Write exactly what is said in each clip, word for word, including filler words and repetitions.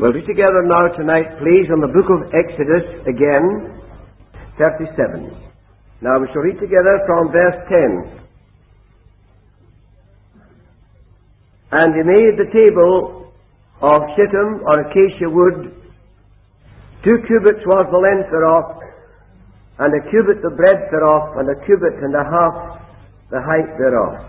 We'll be together now tonight, please, on the book of Exodus again, thirty-seven. Now we shall read together from verse ten. And he made the table of shittim or acacia wood. Two cubits was the length thereof, and a cubit the breadth thereof, and a cubit and a half the height thereof.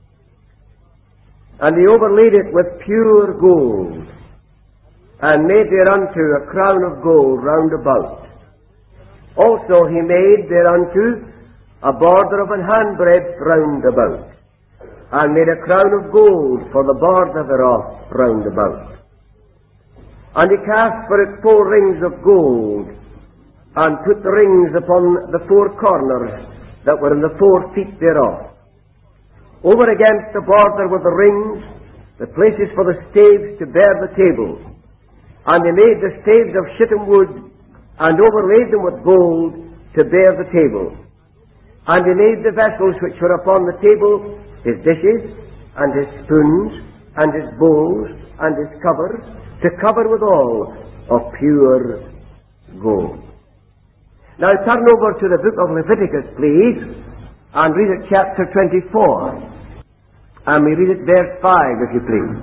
And he overlaid it with pure gold, and made thereunto a crown of gold round about. Also he made thereunto a border of an handbreadth round about, and made a crown of gold for the border thereof round about. And he cast for it four rings of gold, and put the rings upon the four corners that were in the four feet thereof. Over against the border were the rings, the places for the staves to bear the table. And he made the staves of shittim wood, and overlaid them with gold to bear the table. And he made the vessels which were upon the table, his dishes, and his spoons, and his bowls, and his covers, to cover withal of pure gold. Now turn over to the book of Leviticus, please, and read it chapter twenty-four. And we read it verse five, if you please.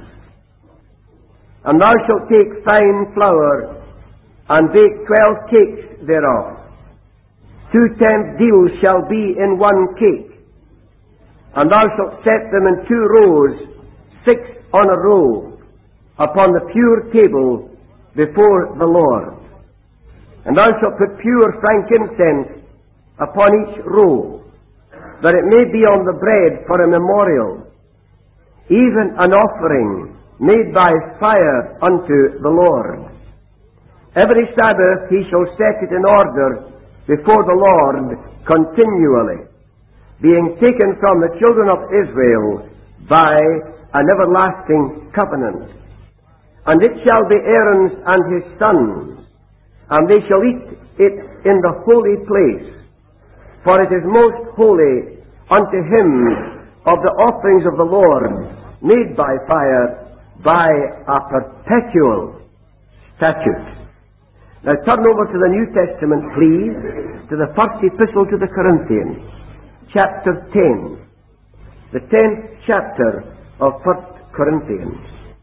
And thou shalt take fine flour, and bake twelve cakes thereof. Two tenth deals shall be in one cake. And thou shalt set them in two rows, six on a row, upon the pure table before the Lord. And thou shalt put pure frankincense upon each row, that it may be on the bread for a memorial, even an offering made by fire unto the Lord. Every Sabbath he shall set it in order before the Lord continually, being taken from the children of Israel by an everlasting covenant. And it shall be Aaron's and his sons, and they shall eat it in the holy place, for it is most holy unto him of the offerings of the Lord, made by fire, by a perpetual statute. Now turn over to the New Testament, please, to the first epistle to the Corinthians, chapter ten, the tenth chapter of First Corinthians.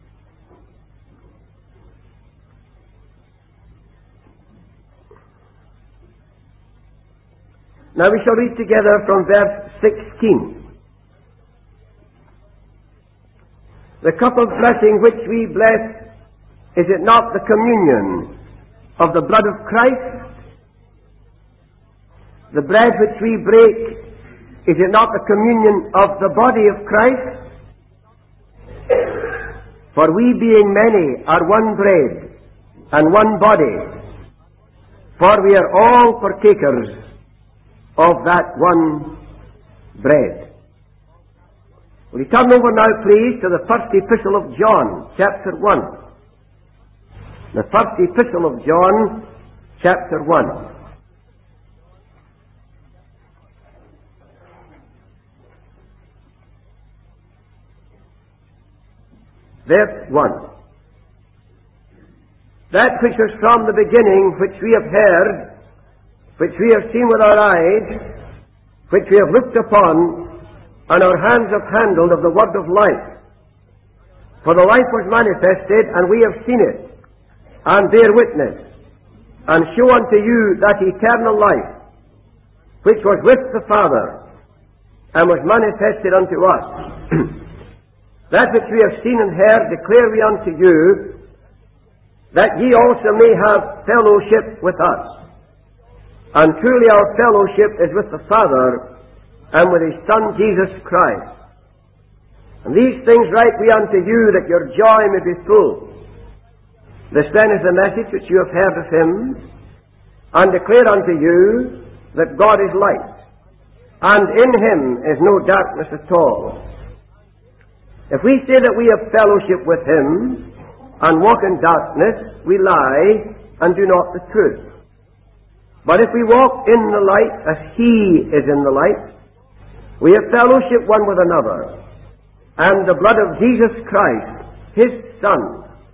Now we shall read together from verse sixteen. The cup of blessing which we bless, is it not the communion of the blood of Christ? The bread which we break, is it not the communion of the body of Christ? For we being many are one bread and one body, for we are all partakers of that one bread. Will you turn over now, please, to the first epistle of John, chapter one. The first epistle of John, chapter one. Verse one. That which was from the beginning, which we have heard, which we have seen with our eyes, which we have looked upon, and our hands have handled of the word of life. For the life was manifested, and we have seen it, and bear witness, and show unto you that eternal life, which was with the Father, and was manifested unto us. That which we have seen and heard declare we unto you, that ye also may have fellowship with us. And truly our fellowship is with the Father, and with his Son Jesus Christ. And these things write we unto you, that your joy may be full. This then is the message which you have heard of him, and declare unto you that God is light, and in him is no darkness at all. If we say that we have fellowship with him, and walk in darkness, we lie, and do not the truth. But if we walk in the light, as he is in the light, we have fellowship one with another, and the blood of Jesus Christ, his Son,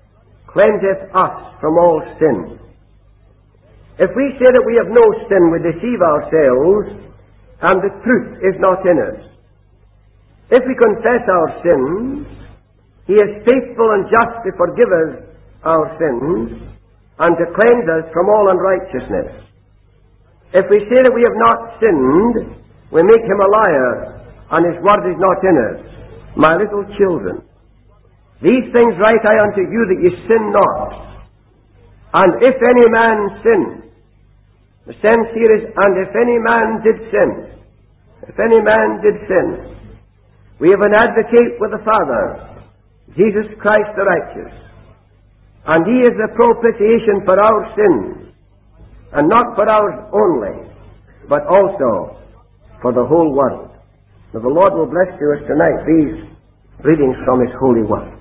cleanseth us from all sin. If we say that we have no sin, we deceive ourselves, and the truth is not in us. If we confess our sins, He is faithful and just to forgive us our sins, and to cleanse us from all unrighteousness. If we say that we have not sinned, we make Him a liar, and His word is not in us. My little children, these things write I unto you, that ye sin not. And if any man sin, the sense here is, and if any man did sin, if any man did sin, we have an advocate with the Father, Jesus Christ the righteous. And He is the propitiation for our sins, and not for ours only, but also for the whole world. Now the Lord will bless to us tonight these readings from His holy word.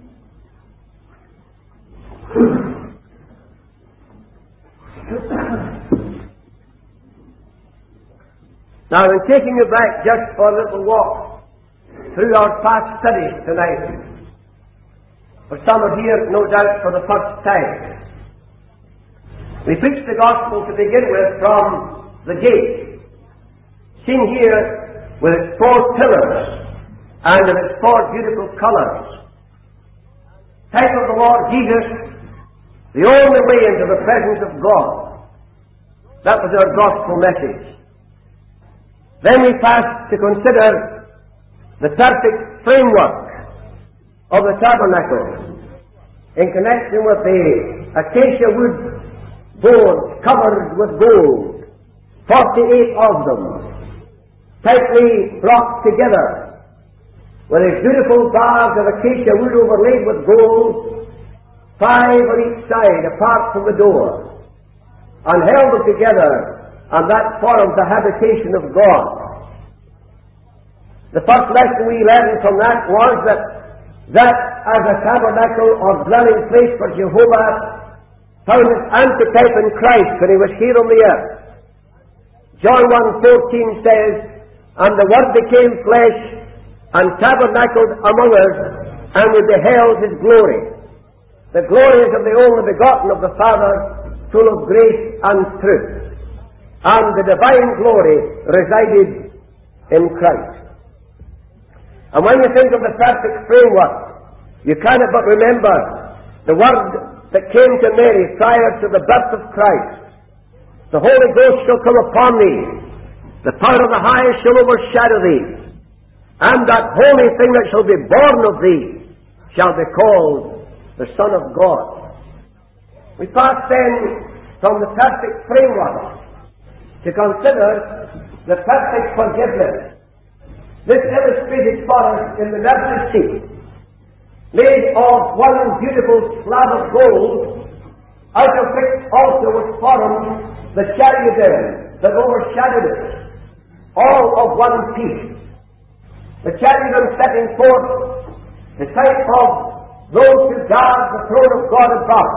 Now, in taking you back just for a little walk through our past studies tonight, for some are here, no doubt, for the first time. We preach the gospel to begin with from the gate, seen here with its four pillars and of its four beautiful colours. Type of the Lord Jesus, the only way into the presence of God. That was our gospel message. Then we passed to consider the perfect framework of the tabernacle in connection with the acacia wood boards covered with gold, forty-eight of them, tightly brought together, with its beautiful bars of acacia wood overlaid with gold, five on each side apart from the door, and held them together, and that formed the habitation of God. The first lesson we learned from that was that that as a tabernacle or dwelling place for Jehovah found its antitype in Christ when He was here on the earth. John one fourteen says, and the Word became flesh and tabernacled among us, and we beheld His glory. The glory is of the only begotten of the Father, full of grace and truth. And the divine glory resided in Christ. And when you think of the perfect framework, you cannot but remember the word that came to Mary prior to the birth of Christ. The Holy Ghost shall come upon thee, the power of the highest shall overshadow thee, and that holy thing that shall be born of thee shall be called the Son of God. We pass then from the perfect framework to consider the perfect forgiveness. This illustrated for us in the mercy seat, made of one beautiful slab of gold, out of which also was formed the cherubim that overshadowed it, all of one piece. The cherubim setting forth the type of those who guard the throne of God above.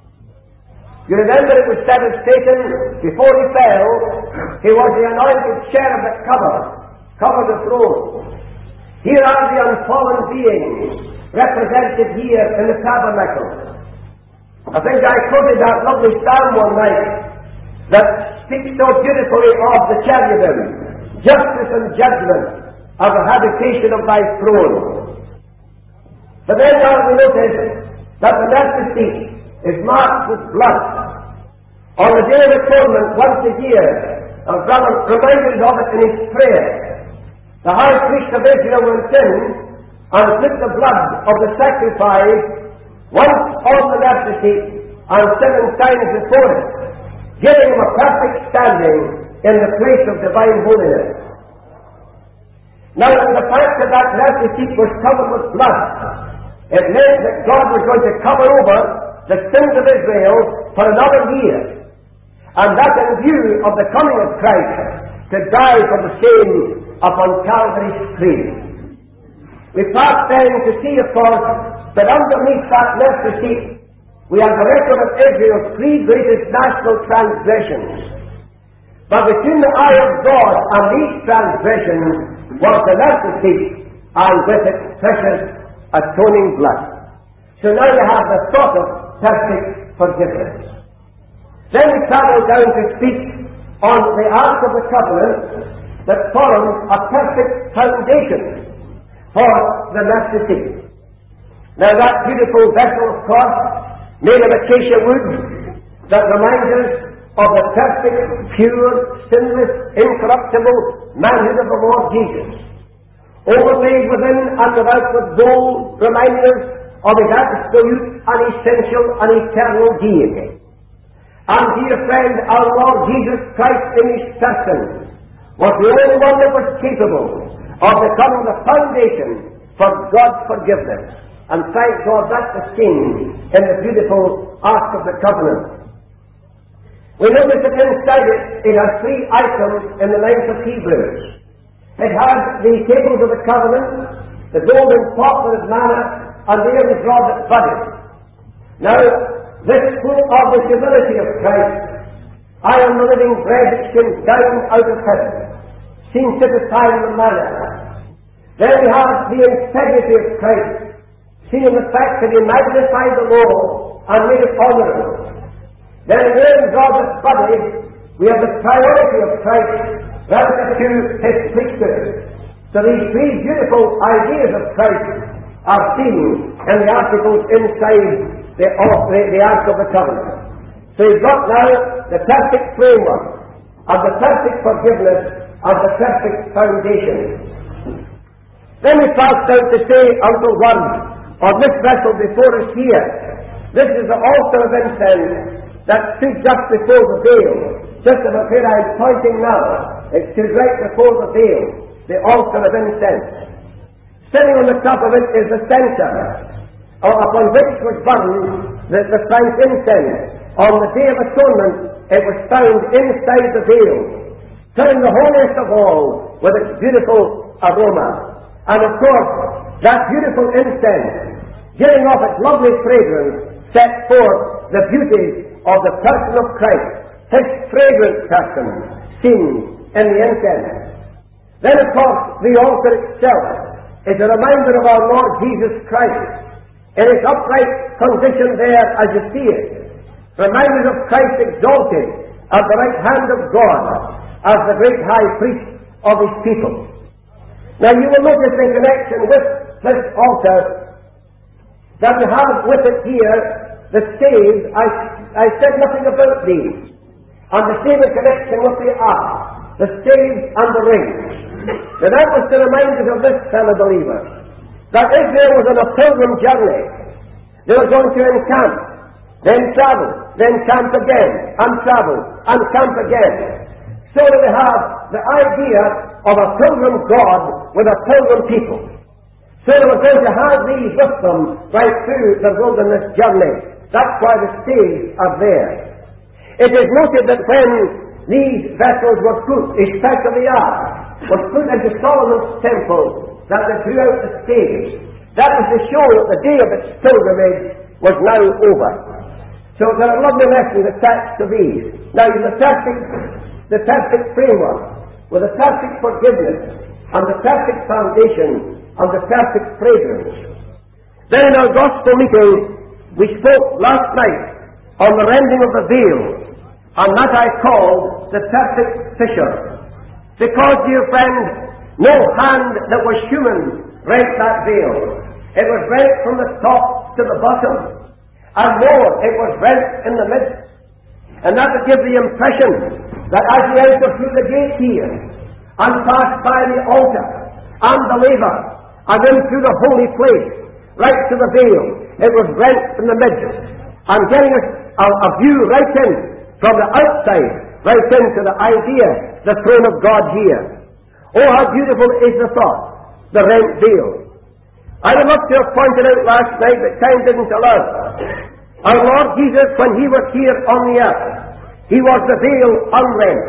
You remember it was said of Satan, before he fell, he was the anointed cherub that covered, covered the throne. Here are the unfallen beings represented here in the tabernacle. I think I quoted that lovely psalm one night that speaks so beautifully of the cherubim, justice and judgment are the habitation of thy throne. But then now we notice that the mercy seat is marked with blood. On the Day of Atonement, once a year, our brother reminded us of it in his prayer. The high priest of Israel went in and took the blood of the sacrifice once on the mercy seat and seven times before it, giving him a perfect standing in the place of divine holiness. Now, the fact that that mercy seat was covered with blood, it meant that God was going to cover over the sins of Israel for another year, and that in view of the coming of Christ to die for the same upon Calvary's tree. We pass then to see, of course, that underneath that mercy seat we have the record of Israel's three greatest national transgressions. But between the eye of God and these transgressions was the mercy seat, and with its precious atoning blood. So now you have the thought of perfect forgiveness. Then we travel down to speak on the Ark of the Covenant that forms a perfect foundation for the mercy seat. Now that beautiful vessel, of course, made of acacia wood, that reminds us of the perfect, pure, sinless, incorruptible manhood of the Lord Jesus, overlaid within and without with gold, reminding us of his absolute, unessential, and eternal deity. And dear friend, our Lord Jesus Christ in his person was the only one that was capable of becoming the foundation for God's forgiveness. And thank God that's the scene in the beautiful Ark of the Covenant. We notice that inside it, it has three items in the length of Hebrews. It has the tables of the covenant, the golden pot with its manna, and the early rod that budded. Now, this spoke of the humility of Christ. I am the living bread that came down out of heaven, seen satisfying the manna. Then we have the integrity of Christ, seen in the fact that he magnified the law and made it honorable. Then in the early rod that budded, we have the priority of Christ relative to his priesthood. So these three beautiful ideas of Christ are seen in the articles inside the, the, the Ark of the Covenant. So you've got now the perfect framework of the perfect forgiveness of the perfect foundation. Then we pass down to say a little word of this vessel before us here. This is the altar of incense that stood just before the veil. Just about where I'm pointing now, it stood right before the veil, the altar of incense. Sitting on the top of it is the censer, upon which was burned the, the frank incense. On the Day of Atonement, it was found inside the veil, filling the holiest of all with its beautiful aroma. And of course, that beautiful incense, giving off its lovely fragrance, set forth the beauty of the person of Christ, his fragrant person, seen in the incense. Then, of course, the altar itself is a reminder of our Lord Jesus Christ in his upright condition there as you see it. Reminders of Christ exalted at the right hand of God as the great high priest of his people. Now you will notice in connection with this altar that we have with it here the staves. I, I said nothing about these. And the same in connection with the ark, the staves and the rings. Now that was to remind us of this, fellow believers, that Israel was on a pilgrim journey. They were going to encamp, then travel, then camp again, and travel, and camp again. So that we have the idea of a pilgrim God with a pilgrim people. So they were going to have these with them right through the wilderness journey. That's why the staves are there. It is noted that when these vessels were put, especially the ark, was put into Solomon's temple, that they drew out the staves. That was to show that the day of its pilgrimage was now over. So there are lovely lessons attached to these. Now the perfect, the perfect framework, with the perfect forgiveness, and the perfect foundation, and the perfect fragrance. Then in our gospel meeting, we spoke last night on the rending of the veil, and that I called the perfect fissure. Because, dear friend, no hand that was human rent that veil. It was rent from the top to the bottom, and more, it was rent in the midst. And that would give the impression that as you enter through the gate here, and pass by the altar, and the laver, and then through the holy place, right to the veil, it was rent in the midst, and getting us a, a view right in, from the outside, right into the idea, the throne of God here. Oh, how beautiful is the thought, the rent veil. I would love to have pointed out last night, but time didn't allow. Our Lord Jesus, when he was here on the earth, he was the veil unrent.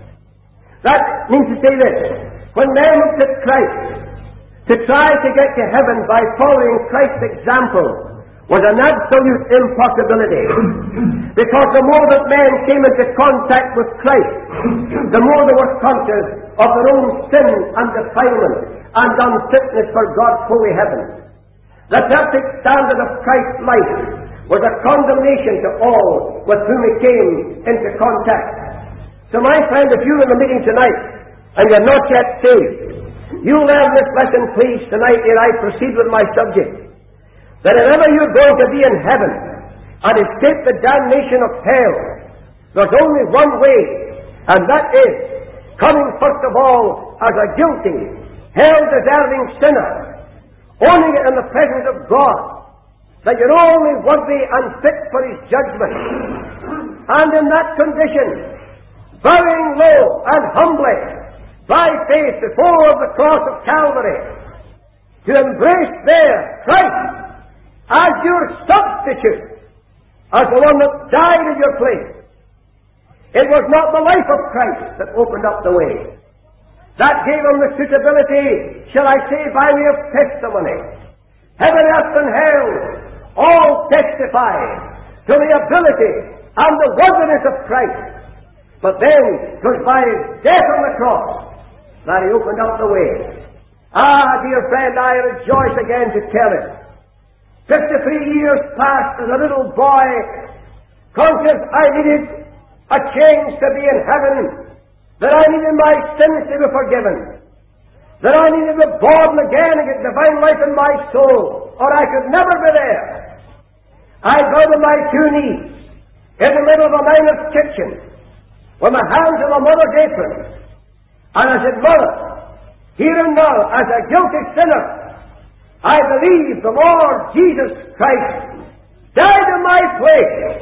That means to say this: when men looked at Christ, to try to get to heaven by following Christ's example was an absolute impossibility. Because the more that men came into contact with Christ, the more they were conscious of their own sin and defilement and unfitness for God's holy heaven. The perfect standard of Christ's life was a condemnation to all with whom he came into contact. So my friend, if you're in the meeting tonight and you're not yet saved, you learn this lesson, please, tonight ere I proceed with my subject. That if ever you're going to be in heaven and escape the damnation of hell, there's only one way, and that is coming first of all as a guilty, hell-deserving sinner, owning it in the presence of God, that you're only worthy and fit for his judgment. And in that condition, bowing low and humbly, by faith before the cross of Calvary, to embrace there Christ as your substitute, as the one that died in your place. It was not the life of Christ that opened up the way. That gave him the suitability, shall I say, by way of testimony. Heaven, earth, and hell all testify to the ability and the worthiness of Christ. But then, it was by his death on the cross that he opened up the way. Ah, dear friend, I rejoice again to tell it. Fifty-three years past as a little boy, conscious I needed a change to be in heaven, that I needed my sins to be forgiven, that I needed to be born again and get divine life in my soul, or I could never be there. I got on my two knees in the middle of a miner's kitchen with my hands on my mother's apron, and I said, Mother, here and now, as a guilty sinner, I believe the Lord Jesus Christ died in my place.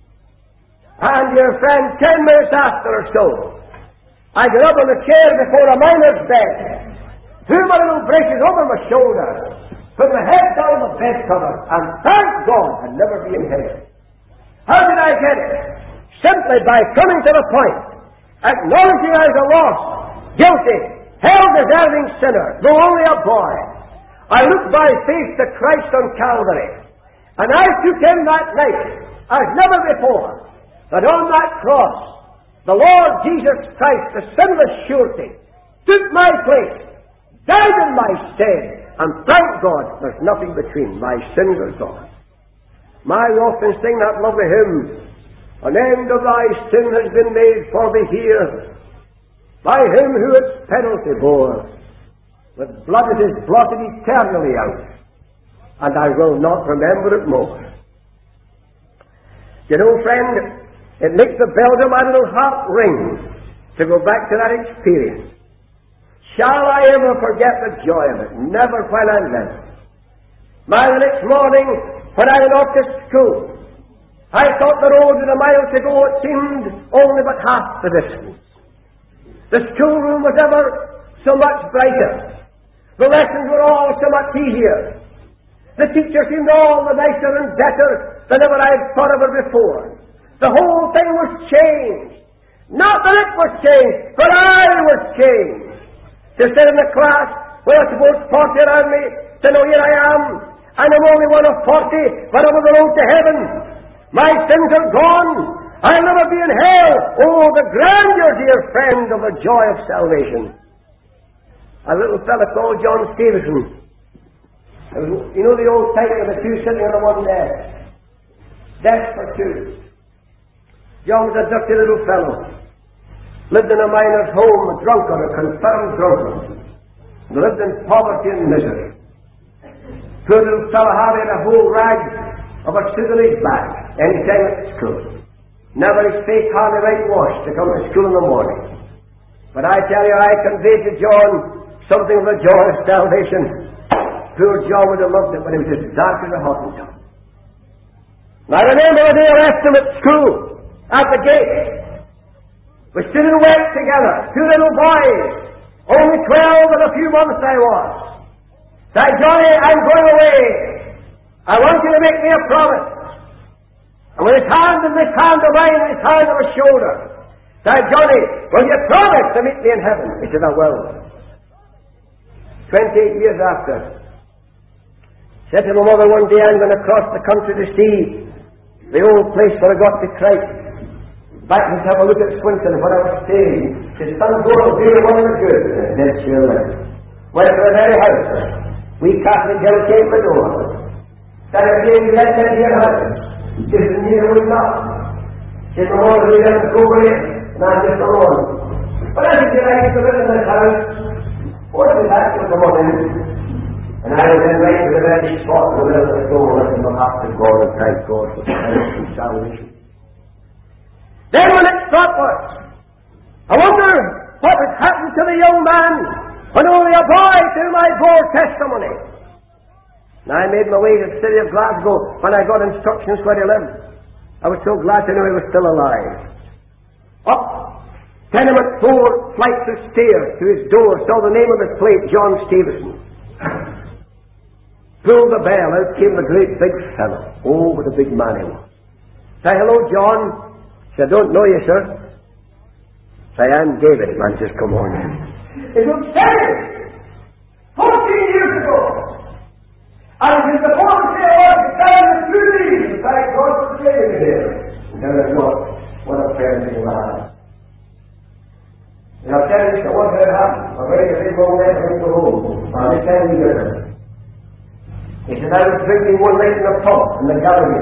And, dear friend, ten minutes after or so, I got up on the chair before a miner's bed, threw my little braces over my shoulders, put my head down the bed cover, and thank God I'd never be in hell. How did I get it? Simply by coming to the point, acknowledging I was a lost, guilty, hell-deserving sinner, though only a boy. I looked by faith to Christ on Calvary, and I took him that night, as never before, that on that cross, the Lord Jesus Christ, the sinless surety, took my place, died in my stead, and thank God there's nothing between. My sins are gone. My often sing that lovely hymn, an end of thy sin has been made for thee here, by him who its penalty bore. With blood it is blotted eternally out, and I will not remember it more. You know, friend, it makes the bells of my little heart ring to go back to that experience. Shall I ever forget the joy of it? Never while I live. My, the next morning, when I went off to school, I thought the road was a mile to go. It seemed only but half the distance. The schoolroom was ever so much brighter. The lessons were all so much easier. The teacher seemed all the nicer and better than ever I had thought of her before. The whole thing was changed. Not that it was changed, but I was changed. To sit in the class with I suppose forty around me, to know here I am, and I'm only one of forty, but I'm on the road to heaven. My sins are gone. I'll never be in hell. Oh, the grandeur, dear friend, of the joy of salvation. A little fellow called John Stevenson. You know the old type of the two sitting on the one desk? Desk for two. John was a dirty little fellow. Lived in a miner's home, a drunkard, a confirmed drunkard. And lived in poverty and misery. Poor little fellow had a whole rag of a suit on his back any time at school. Never his face hardly right washed to come to school in the morning. But I tell you, I conveyed to John something of the joy of salvation. Poor John would have loved it when it was as dark as a Hottentot. And I remember the day I left him at school, at the gate. We stood and went together, two little boys, only twelve and a few months I was. Said, Johnny, I'm going away. I want you to make me a promise. And with his hand in this hand of mine and his hand on his shoulder, said, Johnny, will you promise to meet me in heaven? He said, I will. Twenty-eight years after, said to my mother one day, I'm going to cross the country to see the old place where I got to Christ. Back and have a look at Swinton, where I was staying. Said, son, go and do one of the good. And then she went. Went to the very house. We Catholic girl came to the door. that if you let that here happen, this is neither with God. Said the Lord, we let go over here, and I'm just alone. But I think that I used to live in this house, what did that to come on in? And I was then right to the very spot in the middle of the door, and look up to God and thank God for the salvation. Then when it stopped us, I wonder what would happen to the young man when only a boy to my bold testimony. And I made my way to the city of Glasgow when I got instructions where he lived. I was so glad to know he was still alive. Up tenement four flights of stairs to his door, saw the name of his plate, John Stevenson. Pulled the bell, out came the great big fellow. Oh, what a big man he was. Say, hello, John. Say, I don't know you, sir. Say, I'm David. Man says, come on in. It was David, fourteen years ago. And it is the fourth day of August, down the two days, and thank God for saving me here. And there I was. What a parenting lad. And I'll tell you, so what had happened? I'm ready to leave all that and go home. I'll just tell you this. He said, I was drinking one night in a pub in the gallery.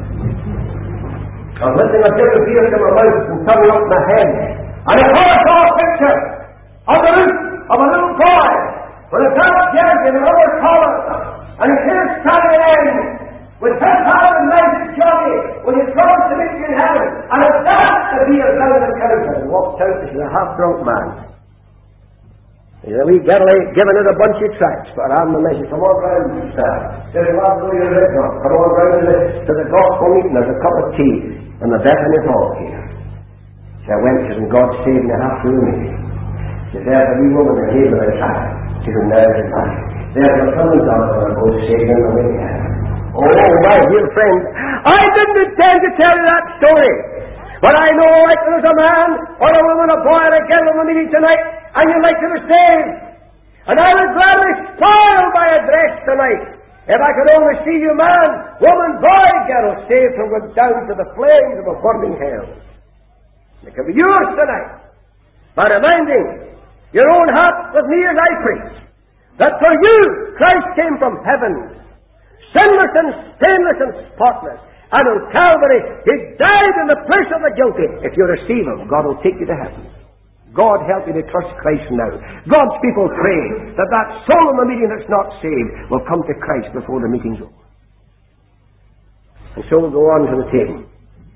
I was lifting a bit of beer to my mouth and turning up my head. And I saw a picture on the roof of a little boy with a dark jersey and a rubber collar and his hair standing in with his hand and knife jockey when he promised to meet me in heaven. And I danced the beer down the counter and walked out as a half-drunk man. He's a wee girlie giving it a bunch of tracts, but I'm the message. Come on round, sir. Says, well, go your red rock. Come on round to the, to the gospel meeting. There's a cup of tea in the Bethany Hall here. So I went, says, and God saved me half through me. Says, there's a wee woman in here with a tract. Says, and there's a man. There's a son and daughter that goes saving in the way to heaven. Oh, my dear friend, I didn't intend to tell you that story. But I know like there's a man or a woman, a boy or a girl in the meeting tonight, and you'd like to be saved. And I would gladly spoil my address tonight if I could only see you, man, woman, boy, girl, saved from going down to the flames of a burning hell. It can be yours tonight by reminding your own heart with me as I preach that for you Christ came from heaven, sinless and stainless and spotless, and on Calvary He died in the place of the guilty. If you receive Him, God will take you to heaven. God help you to trust Christ now. God's people pray that that soul in the meeting that's not saved will come to Christ before the meeting's over. And so we'll go on to the table.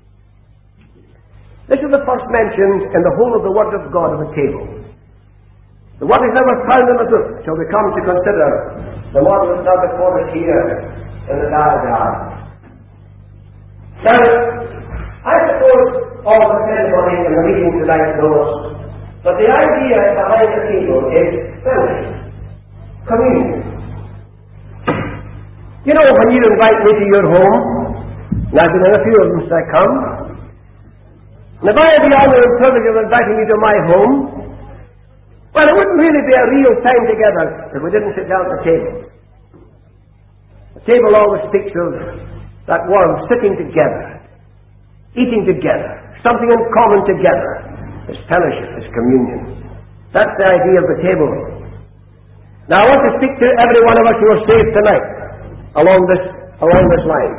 This is the first mention in the whole of the Word of God of a table. The word is never found in the book till we come to consider the model that's now before us here in the diagram. Now, I suppose all the ceremony in the meeting tonight knows but the idea behind the table is fellowship, communion. You know, when you invite me to your home, and I've been in a few of them since I come, and if I had the honor and privilege of inviting you to my home, well, it wouldn't really be a real time together if we didn't sit down at the table. The table always speaks of that word, sitting together, eating together, something in common together. It's fellowship, it's communion. That's the idea of the table. Now I want to speak to every one of us who are saved tonight along this, along this line.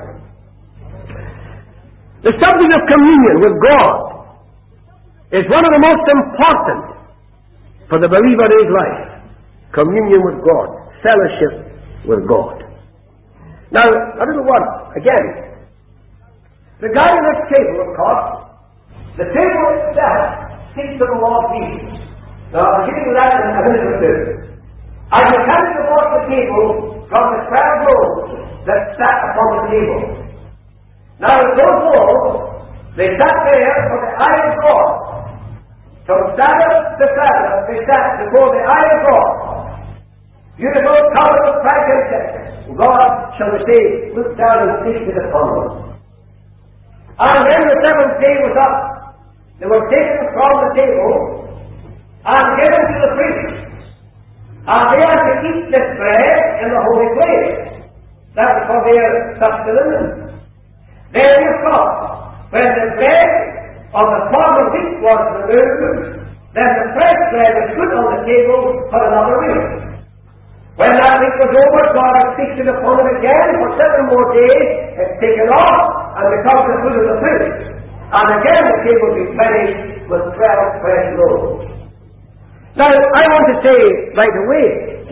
The subject of communion with God is one of the most important for the believer in his life. Communion with God, fellowship with God. Now, a little word again. Regarding this table, of course, the table itself speaks of the law of Jesus. Now, I'll give you that in a minute or two. I will come to watch the table from the twelve rolls that sat upon the table. Now, those rolls, they sat there for the eye of God. From Sabbath to Sabbath, they sat before the eye of God. Beautiful colors of frankincense. God, shall we say, looked down and feasted upon them. And then the seventh day was up. They were taken from the table and given to the priests. And they are to eat this bread in the holy place. That was for their sustenance. Then you saw, when the bread of the former week was removed, then the fresh bread was put on the table for another week. When that week was over, God had feasted upon it again for seven more days, and taken off, and become the food of the priest. And again the table replenished with twelve fresh loaves. Now, I want to say right away,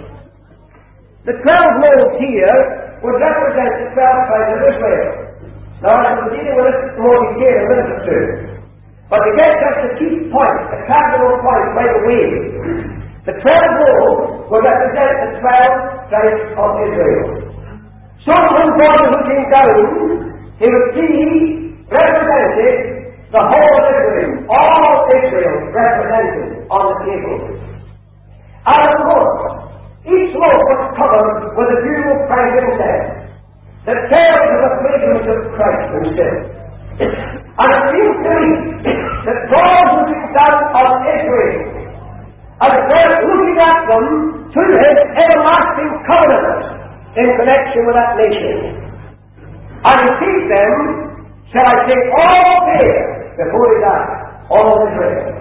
the twelve loaves here would represent the twelve tribes of Israel. Now, I will be dealing with this in more detail in a minute or two. But to get just the key point, the cardinal point right away, the twelve loaves would represent the twelve tribes of Israel. So when God was looking down, he would see represented the whole of Israel, all Israel represented on the table. And of course, each loaf was covered with a beautiful Christ himself, that tells of the fragrance of Christ himself. And it seems to me that God was looking down on Israel, as well looking at them to his everlasting covenant in connection with that nation. And he sees them, shall I say, all there before he died, all Israel.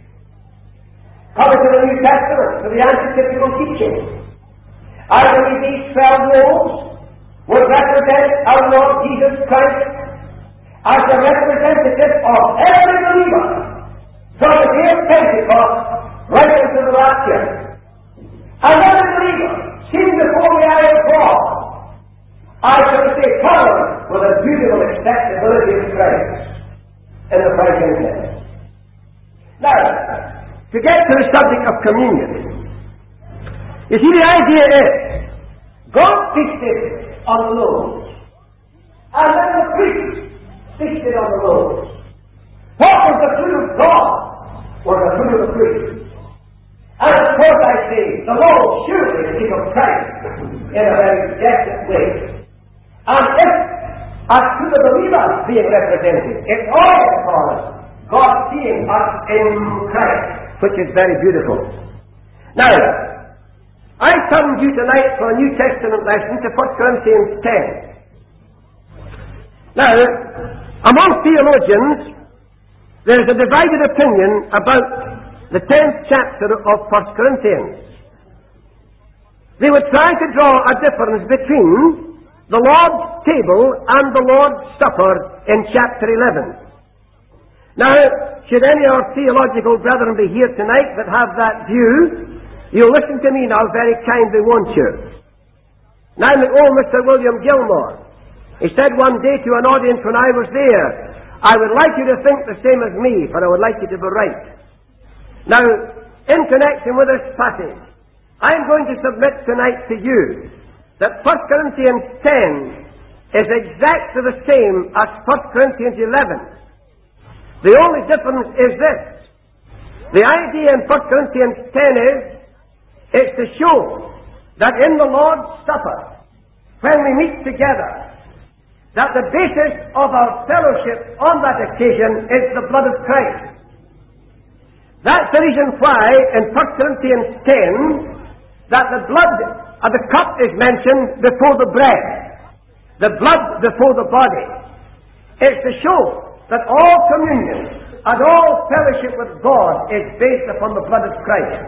Coming to the New Testament, to the antitypical teaching, I believe these twelve loaves would represent our Lord Jesus Christ as the representative of every believer from the day of Pentecost right into the rapture. And every believer seen before the eye of God, I shall say, covered with a beautiful acceptability of Christ in the frankincense. Now, to get to the subject of communion, you see, the idea is God feasted on the loaves, and then the priest feasted on the loaves. What was the fruit of God was the fruit of the priest. And of course I say, the loaves surely speak of Christ in a very definite way. And if, as to the believers being represented, it's all because God seeing us in Christ, which is very beautiful. Now, I come to you tonight for a New Testament lesson to First Corinthians ten. Now, among theologians, there is a divided opinion about the tenth chapter of First Corinthians. They would try to draw a difference between the Lord's table and the Lord's supper in chapter eleven. Now, should any of our theological brethren be here tonight that have that view, you'll listen to me now very kindly, won't you? Now, old Mister William Gilmore, he said one day to an audience when I was there, I would like you to think the same as me, for I would like you to be right. Now, in connection with this passage, I'm going to submit tonight to you that First Corinthians ten is exactly the same as First Corinthians eleven. The only difference is this. The idea in First Corinthians ten is, it's to show that in the Lord's Supper, when we meet together, that the basis of our fellowship on that occasion is the blood of Christ. That's the reason why in First Corinthians ten, that the blood of the cup is mentioned before the bread, the blood before the body. It's to show that all communion and all fellowship with God is based upon the blood of Christ.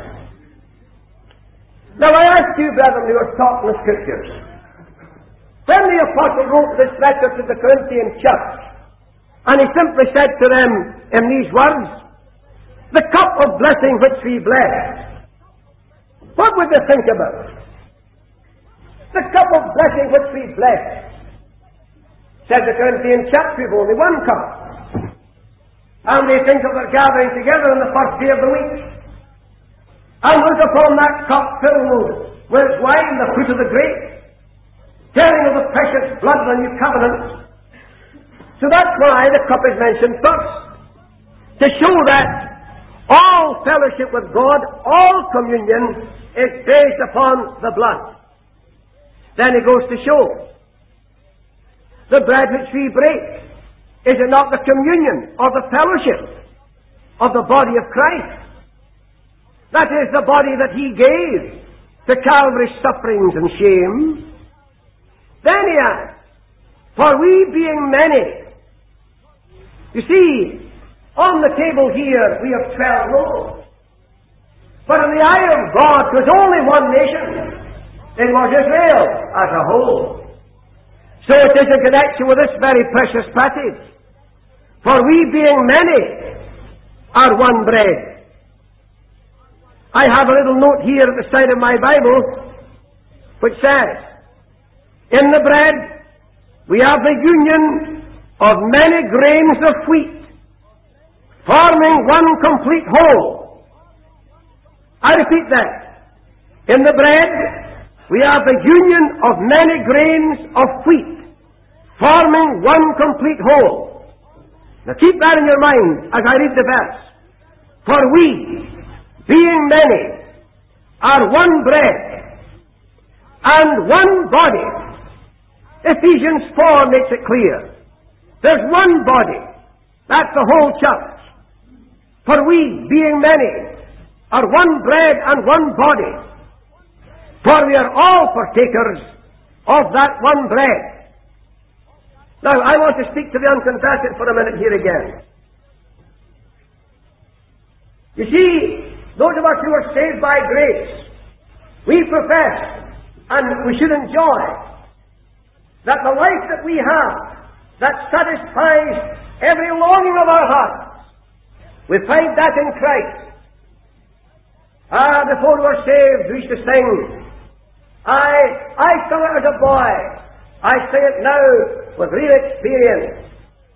Now I ask you, brethren, who are taught in the Scriptures, when the Apostle wrote this letter to the Corinthian church, and he simply said to them in these words, the cup of blessing which we bless, what would they think about? The cup of blessing which we bless. Said the Corinthian church, we've only one cup. And they think of their gathering together on the first day of the week. And was upon that cup filled with wine, the fruit of the grape, telling of the precious blood of the new covenant. So that's why the cup is mentioned first. To show that all fellowship with God, all communion, is based upon the blood. Then it goes to show the bread which we break, is it not the communion or the fellowship of the body of Christ? That is the body that he gave to Calvary's sufferings and shame. Then he adds, for we being many. You see, on the table here we have twelve loaves. But in the eye of God, there's only one nation. It was Israel as a whole. So it is in connection with this very precious passage. For we being many are one bread. I have a little note here at the side of my Bible which says, in the bread we have the union of many grains of wheat, forming one complete whole. I repeat that. In the bread we have the union of many grains of wheat, forming one complete whole. Now keep that in your mind as I read the verse. For we, being many, are one bread and one body. Ephesians four makes it clear. There's one body. That's the whole church. For we, being many, are one bread and one body. For we are all partakers of that one bread. Now, I want to speak to the unconverted for a minute here again. You see, those of us who are saved by grace, we profess, and we should enjoy, that the life that we have, that satisfies every longing of our hearts, we find that in Christ. Ah, before we were saved, we used to sing. I, I sung it as a boy. I sing it now with real experience.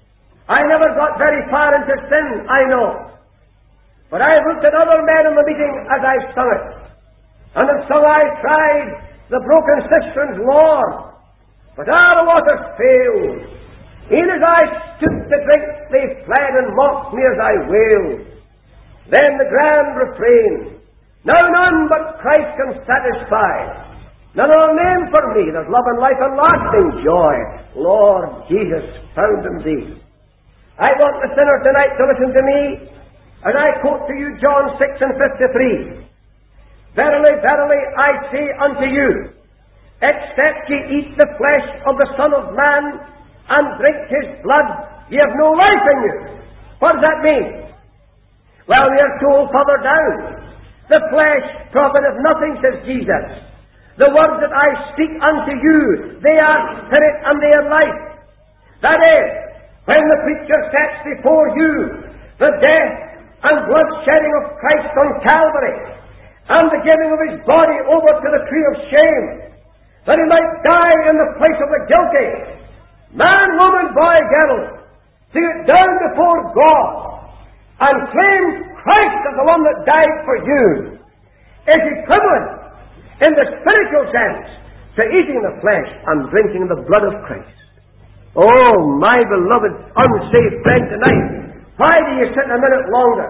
I never got very far into sin, I know. But I looked at other men in the meeting as I sung it. And in song I tried the broken cistern's Lord. But ah, the waters failed. E'en as I stooped to drink, they fled and mocked me as I wailed. Then the grand refrain, now none but Christ can satisfy. None other name for me, there's love and life and lasting joy. Lord Jesus, found in thee. I want the sinner tonight to listen to me as I quote to you John six and fifty-three. Verily, verily, I say unto you, except ye eat the flesh of the Son of Man and drink his blood, ye have no life in you. What does that mean? Well, we are told further down, the flesh profiteth nothing, says Jesus. The words that I speak unto you, they are spirit and they are life. That is, when the preacher sets before you the death and blood shedding of Christ on Calvary, and the giving of his body over to the tree of shame, that he might die in the place of the guilty, man, woman, boy, girl, to get down before God and claim Christ as the one that died for you, is equivalent in the spiritual sense to eating the flesh and drinking the blood of Christ. Oh, my beloved unsaved friend tonight, why do you sit a minute longer?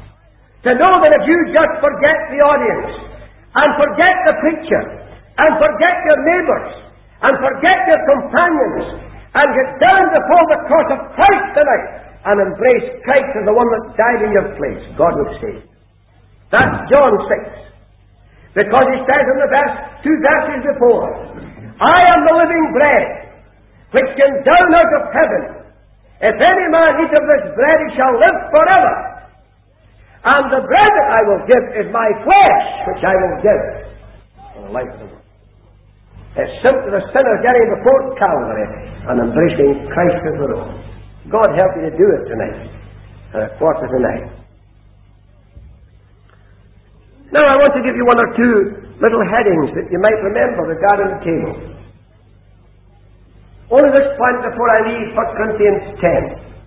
To know that if you just forget the audience, and forget the preacher, and forget your neighbours, and forget your companions, and get down before the cross of Christ tonight, and embrace Christ as the one that died in your place, God would save. That's John six. Because he says in the verse, two verses before, I am the living bread, which came down out of heaven. If any man eat of this bread, he shall live forever. And the bread that I will give is my flesh, which I will give for the life of the world. It's simply the sinner getting before Calvary and embracing Christ as their own. God help you to do it tonight, at a quarter to nine. Now I want to give you one or two little headings that you might remember regarding the table. Only this point before I leave First Corinthians ten.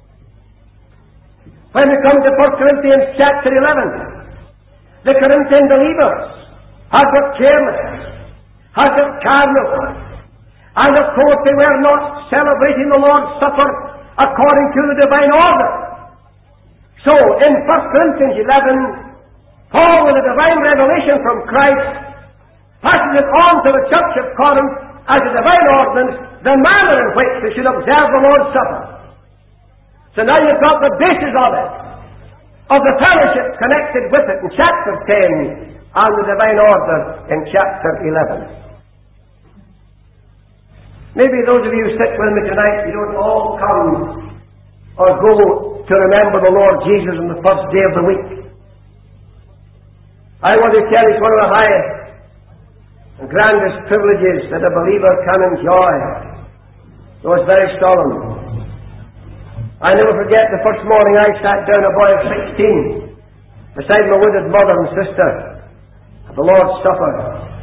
When we come to First Corinthians chapter eleven, the Corinthian believers had got careless, had got carnal, and of course they were not celebrating the Lord's Supper according to the divine order. So in First Corinthians eleven, Paul, with a divine revelation from Christ, passes it on to the church of Corinth as a divine ordinance, the manner in which they should observe the Lord's Supper. So now you've got the basis of it, of the fellowship connected with it in chapter ten, and the divine order in chapter eleven. Maybe those of you who sit with me tonight, you don't all come or go to remember the Lord Jesus on the first day of the week. I want to tell you it's one of the highest and grandest privileges that a believer can enjoy. It was very solemn. I never forget the first morning I sat down, a boy of sixteen, beside my widowed mother and sister at the Lord's Supper.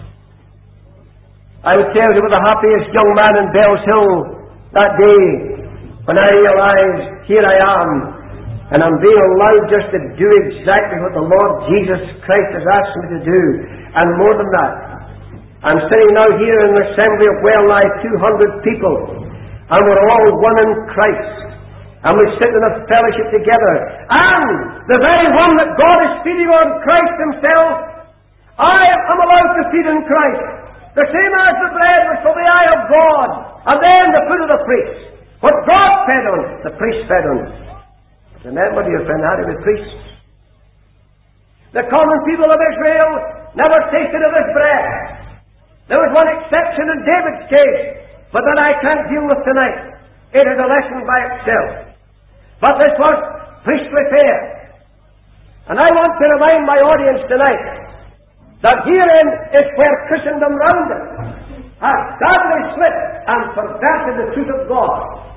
I would tell you, was the happiest young man in Bell's Hill that day when I realized, here I am, and I'm being allowed just to do exactly what the Lord Jesus Christ has asked me to do, and more than that. I'm sitting now here in an assembly of well nigh two hundred people, and we're all one in Christ, and we sit in a fellowship together, and the very one that God is feeding on, Christ Himself, I am allowed to feed in Christ. The same as the bread was for the eye of God, and then the food of the priest. What God fed on, the priest fed on. But remember, dear friend, how did the priests? The common people of Israel never tasted of this bread. There was one exception in David's case, but that I can't deal with tonight. It is a lesson by itself. But this was priestly fare. And I want to remind my audience tonight that herein is where Christendom rounded has sadly slipped and perverted the truth of God.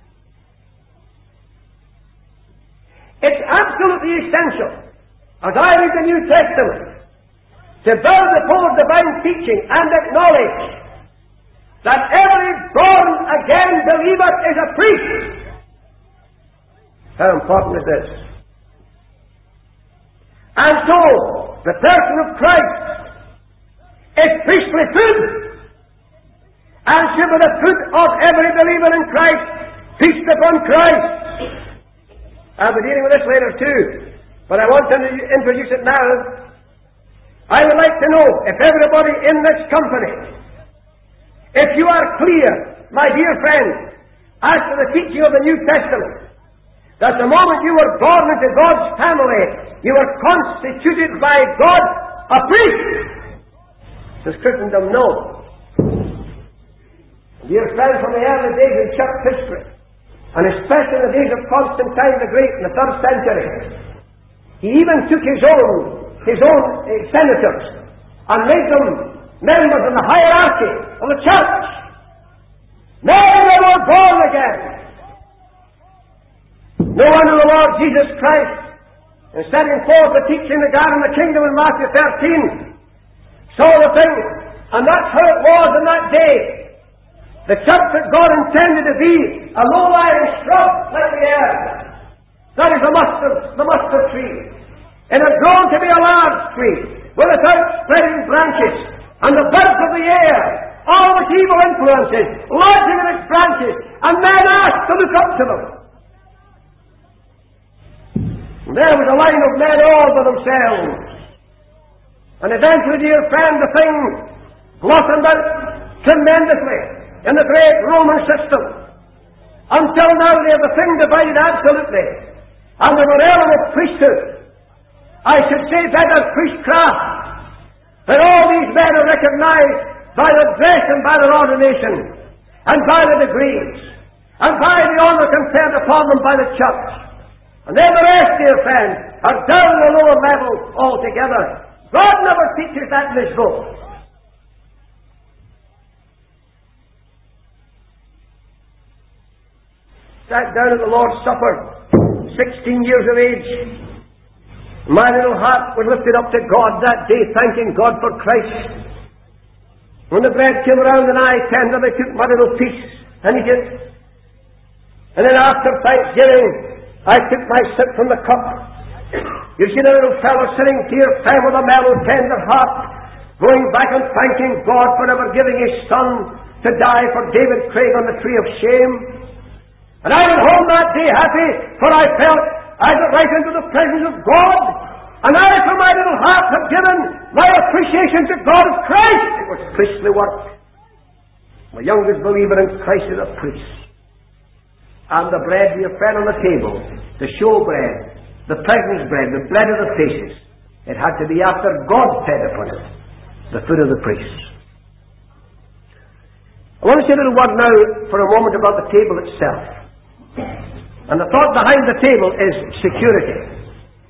It's absolutely essential, as I read the New Testament, to bow before divine teaching and acknowledge that every born-again believer is a priest. How important is this? And so, the person of Christ is priestly food, and should be the food of every believer in Christ, feast upon Christ. I'll be dealing with this later too, but I want to introduce it now. I would like to know if everybody in this company, if you are clear, my dear friend, as to the teaching of the New Testament, that the moment you were born into God's family, you were constituted by God a priest. Does Christendom know? Dear friends, from the early days in church history, and especially in the days of Constantine the Great in the third century, he even took his own, his own uh, senators and made them members of the hierarchy of the church. Now they were born again. No wonder the Lord Jesus Christ, in setting forth the teaching the God in the kingdom in Matthew thirteen, saw the thing, and that's how it was in that day. The church that God intended to be a low-lying shrub like the earth. That is the mustard, the mustard tree. It has grown to be a large tree with its outspreading branches, and the birds of the air, all its evil influences, lodging in its branches, and men asked to look up to them. And there was a line of men all by themselves. And eventually, dear friend, the thing blossomed out tremendously in the great Roman system. Until now, they have the thing divided absolutely under the realm of priesthood. I should say better priestcraft. That all these men are recognized by the dress and by their ordination, and by the degrees, and by the honor conferred upon them by the church. And then the rest, dear friends, are down at a lower level altogether. God never teaches that in His book. Sat down at the Lord's Supper, sixteen years of age. My little heart was lifted up to God that day, thanking God for Christ. When the bread came around and I tenderly took my little piece and ate it. And then after Thanksgiving, I took my sip from the cup. You see the little fellow sitting here, firm with a mellow, tender heart, going back and thanking God for never giving His Son to die for David Craig on the tree of shame. And I went home that day happy, for I felt I got right into the presence of God, and I from my little heart have given my appreciation to God of Christ. It was priestly work. My youngest believer in Christ is a priest. And the bread we have fed on the table, the show bread, the presence bread, the bread of the faces, it had to be after God fed upon it, the food of the priests. I want to say a little word now for a moment about the table itself. And the thought behind the table is security.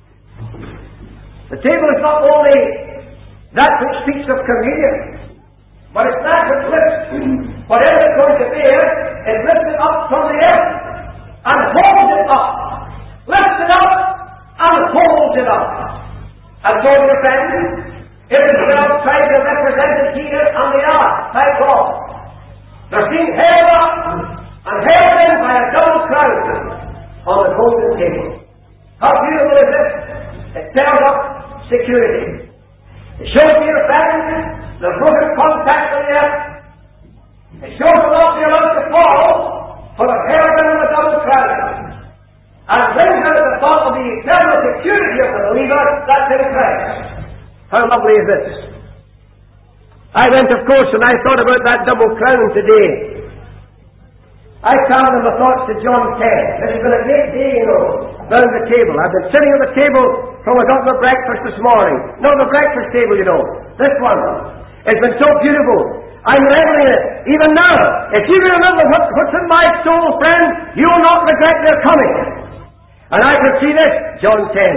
The table is not only that which speaks of communion, But it's not with lips. Whatever it's going to bear is lifted up from the earth and holds it up. Lifts it up and holds it up. And so, dear friends, it is now tried to represent it here on the ark, by God. They're being held up and held in by a double crown on the golden table. How beautiful is this? It tells us security. It shows you, your friends, the broken contact with the earth. It shows will not be allowed to fall, for the held in on a double crown. And brings out the thought of the eternal security of the believer that's in Christ. How lovely is this? I went, of course, and I thought about that double crown today. I found in my thoughts to John ten. This has been a great day, you know, round the table. I've been sitting at the table from I got my breakfast this morning. No, the breakfast table, you know. This one. It's been so beautiful. I'm reveling in it. Even now, if you remember what, what's in my soul, friend, you will not regret their coming. And I can see this, John ten.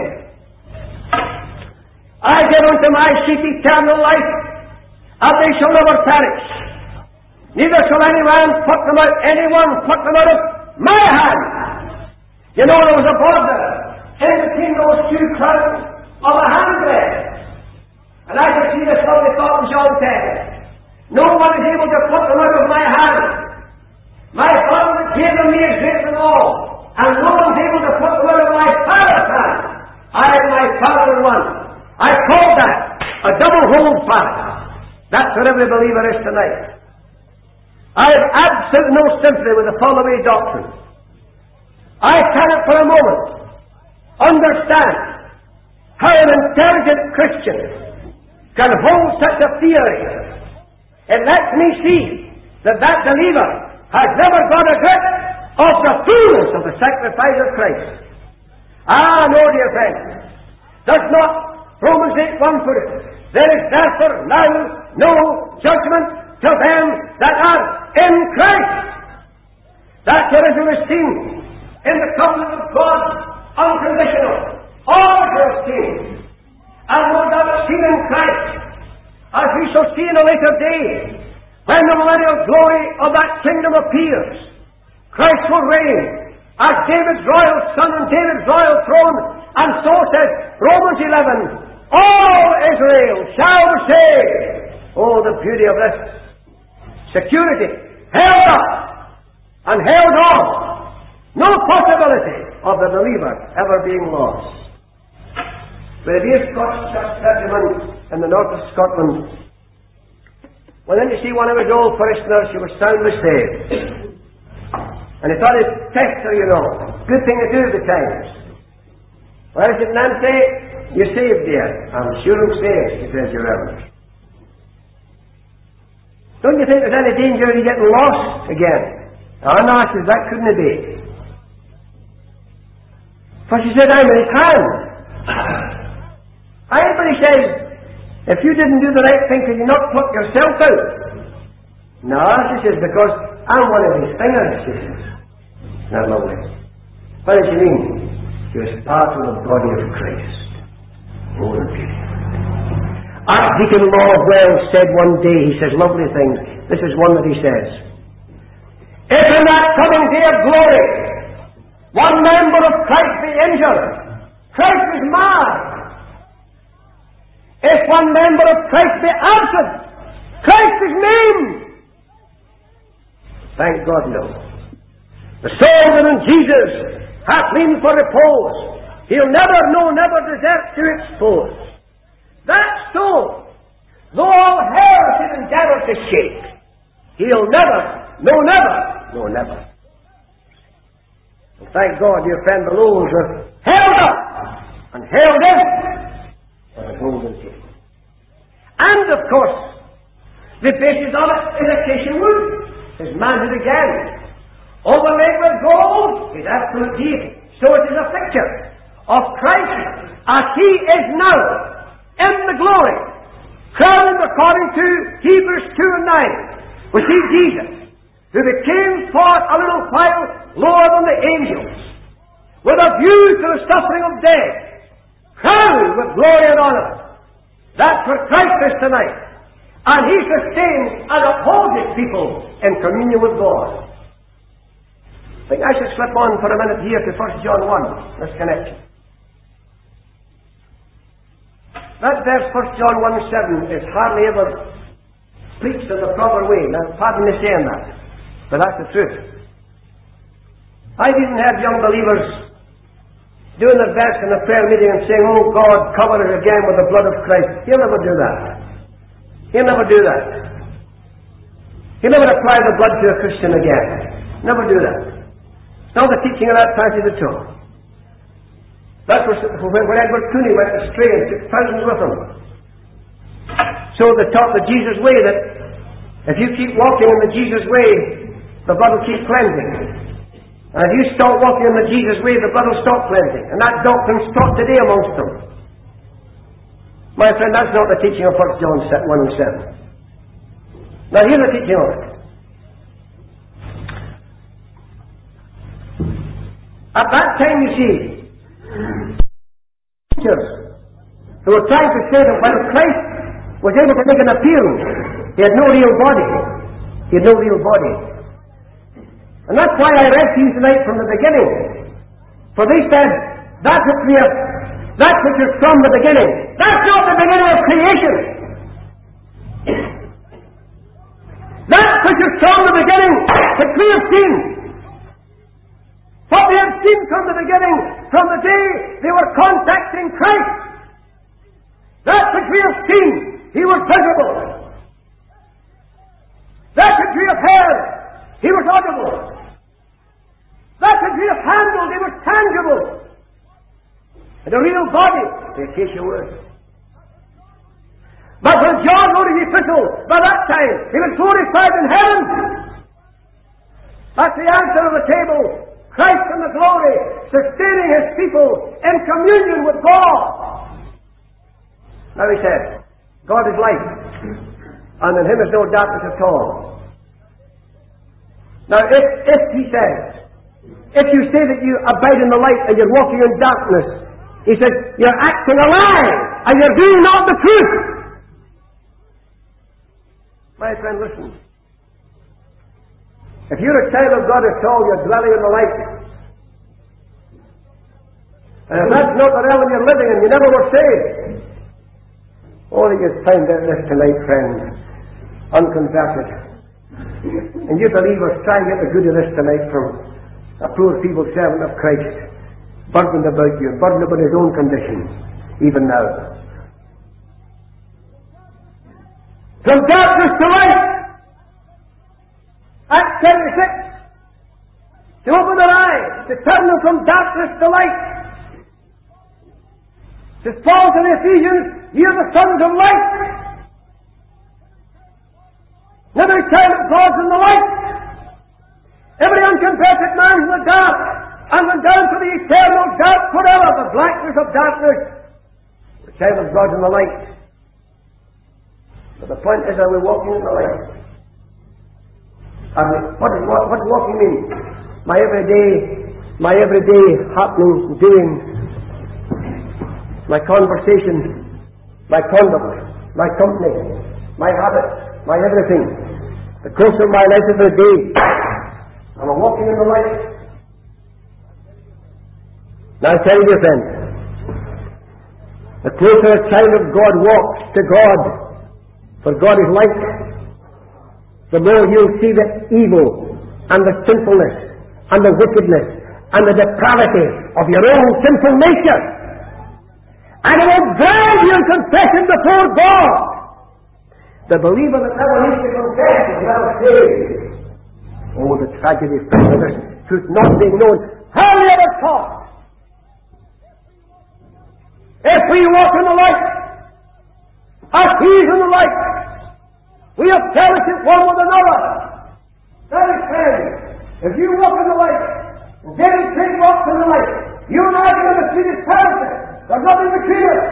I give unto my sheep eternal life, and they shall never perish. Neither shall any man pluck them out, anyone pluck them out of my hand. You know, there was a border in between those two crowns of a handbreadth. And I can see this lovely thought in John ten. No one is able to pluck them out of my hand. My Father that gave them me is greater than all, and no one's able to pluck them out of my Father's hand. I and my Father are one. I call that a double hold fast. That's what every believer is tonight. I have absolutely no sympathy with the fall-away doctrine. I cannot for a moment understand how an intelligent Christian can hold such a theory. It lets me see that that believer has never got a grip of the fullness of the sacrifice of Christ. Ah, no, dear friend. Does not Romans eight one put it? There is therefore now no judgment to them that are in Christ. That original is seen in the covenant of God, unconditional. All are seen. And no doubt seen in Christ, as we shall see in a later day, when the millennial glory of that kingdom appears. Christ will reign as David's royal son on David's royal throne, and so says Romans eleven, all Israel shall be saved. Oh, the beauty of this. Security, held up and held on. No possibility of the believer ever being lost. But a dear Scotch clergyman in the north of Scotland went in to see one of his old parishioners who was soundly saved. And he thought he'd test her, you know. Good thing to do at the times. Well, he said, Nancy, you're saved, dear. I'm sure I'm saved, he says, Your Reverence. Don't you think there's any danger of you getting lost again? Oh, no, I said, that couldn't it be? For she said, I'm in his hand. Everybody says, if you didn't do the right thing, could you not pluck yourself out? No, she says, because I'm one of his fingers, she says. Isn't that lovely? What does she mean? You're part of the body of Christ. Oh, the beauty. Archdeacon Lord Wells said one day, he says lovely things. This is one that he says. If in that coming day of glory, one member of Christ be injured, Christ is mine. If one member of Christ be absent, Christ is named. Thank God, no. The soul that in Jesus hath leaned for repose, he'll never, no, never desert to expose. That soul, though all hell should endeavour to shake, he'll never, no never, no never. And thank God, dear friend, the loaves are held up and held in on the golden table. And of course, the basis of it is acacia wood, is manhood again. Overlaid with gold is absolute deity. So it is a picture of Christ as he is now in the glory, crowned according to Hebrews two and nine. We see Jesus, who became for a little while lower than the angels, with a view to the suffering of death, crowned with glory and honor. That's where Christ is tonight. And He sustains and upholds His people in communion with God. I think I should slip on for a minute here to First John one, this connection. That verse, First John one seven, is hardly ever preached in the proper way. Now, pardon me saying that, but that's the truth. I've even had young believers doing their best in a prayer meeting and saying, "Oh God, cover it again with the blood of Christ." He'll never do that. He'll never do that. He'll never apply the blood to a Christian again. Never do that. It's not the teaching of that passage at all. That was when Edward Cooney went astray and took thousands with him. So they taught the Jesus way, that if you keep walking in the Jesus way, the blood will keep cleansing. And if you stop walking in the Jesus way, the blood will stop cleansing. And that doctrine's taught today amongst them. My friend, that's not the teaching of First John one and seven. Now here's the teaching of it. At that time, you see, teachers who were trying to say that when Christ was able to make an appearance, He had no real body. He had no real body. And that's why I read to you tonight from the beginning. For they said, that which we have, that which is from the beginning, that's not the beginning of creation. That which is from the beginning, which we have seen. What they have seen from the beginning, from the day they were contacting Christ. That which we have seen, He was visible. That which we have heard, He was audible. That which we have handled, He was tangible. And a real body, in case you were. But when John wrote his epistle, by that time, he was glorified in heaven. That's the answer of the table. Christ in the glory, sustaining His people in communion with God. Now he said, God is light, and in Him is no darkness at all. Now if, if he says, if you say that you abide in the light and you're walking in darkness, he says, you're acting a lie, and you're doing not the truth. My friend, listen. If you're a child of God at all, you're dwelling in the light. And if that's not the realm you're living in, you never were saved. Only you find out this tonight, friend, unconverted. And you believers, try and get the good of this tonight from a poor feeble servant of Christ, burdened about you, burdened about his own condition, even now. From darkness to light. Acts chapter six. To open their eyes, to turn them from darkness to light. Says Paul to the Ephesians, ye are the sons of light. Every child of God's in the light. Every unconverted man in the dark, and went down to the eternal dark forever, the blackness of darkness. The child of God's in the light. But the point is, are we walking in the light? Are we, what, is, what, what does walking mean? My everyday, my everyday happening, doing, my conversation, my conduct, my company, my habits, my everything. The course of my life every day, am I walking in the light? Now I tell you, friend, the closer a child of God walks to God, for God is light, the more you'll see the evil and the sinfulness and the wickedness and the depravity of your own sinful nature. And it will drive you in confession before God. The believer that never needs to confess is now saved. Oh, the tragedy of this truth not being known. How you ever thought? If we walk in the light, as He's in the light, we have fellowship one with another. That is friend. If you walk in the light, and David Craig walks in the light, you and I are going to see this fellowship. There's nothing between us.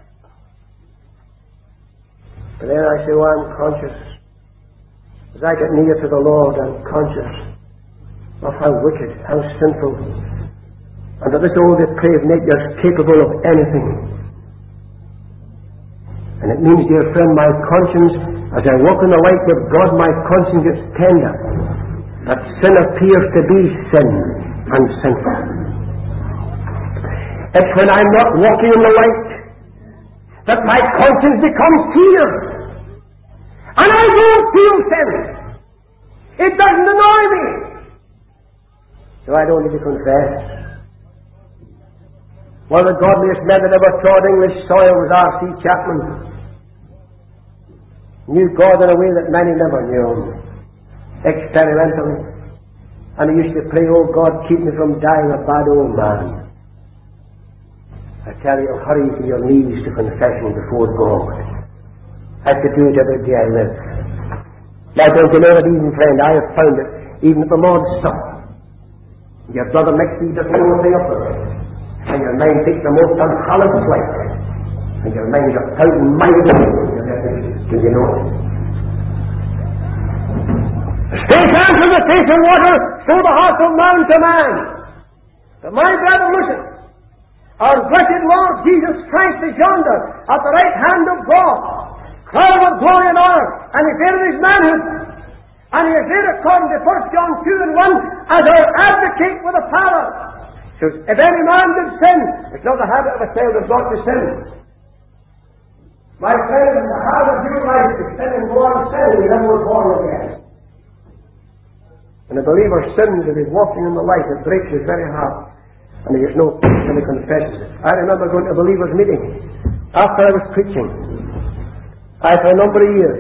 But then I say, well, I'm conscious. As I get near to the Lord, I'm conscious of how wicked, how sinful, and that this old depraved nature is capable of anything. And it means, dear friend, my conscience As I walk in the light of God, my conscience is tender, that sin appears to be sin and sinful. It's when I'm not walking in the light that my conscience becomes seared, and I don't feel sin. It doesn't annoy me. So I don't need to confess. One of the godliest men that ever trod English soil was R C Chapman. Knew God in a way that many never knew him, experimentally. And he used to pray, "Oh God, keep me from dying a bad old man." I tell you, hurry to your knees to confession before God. I have to do it every day I live. Now don't you know that, even friend, I have found it, even at the Lord's Supper. Your brother next to you doesn't know anything of it, and your mind takes the most unhallowed flight, and your mind a thousand miles away. Do you know it? Stay fast in the face of water, so the heart of man to man. But my brother, listen. Our blessed Lord Jesus Christ is yonder at the right hand of God, crown of glory and honor, and He's there in His manhood. And He is there, according to First John two and one, as our advocate with the Father. So if any man did sin, it's not the habit of a child of God to sin. My friend, in the habit of your life to sin and go on sin, you never were born again. When a believer sins and is walking in the light, it breaks his very heart. And he has no peace when he confesses it. I remember going to a believer's meeting after I was preaching. I, for a number of years,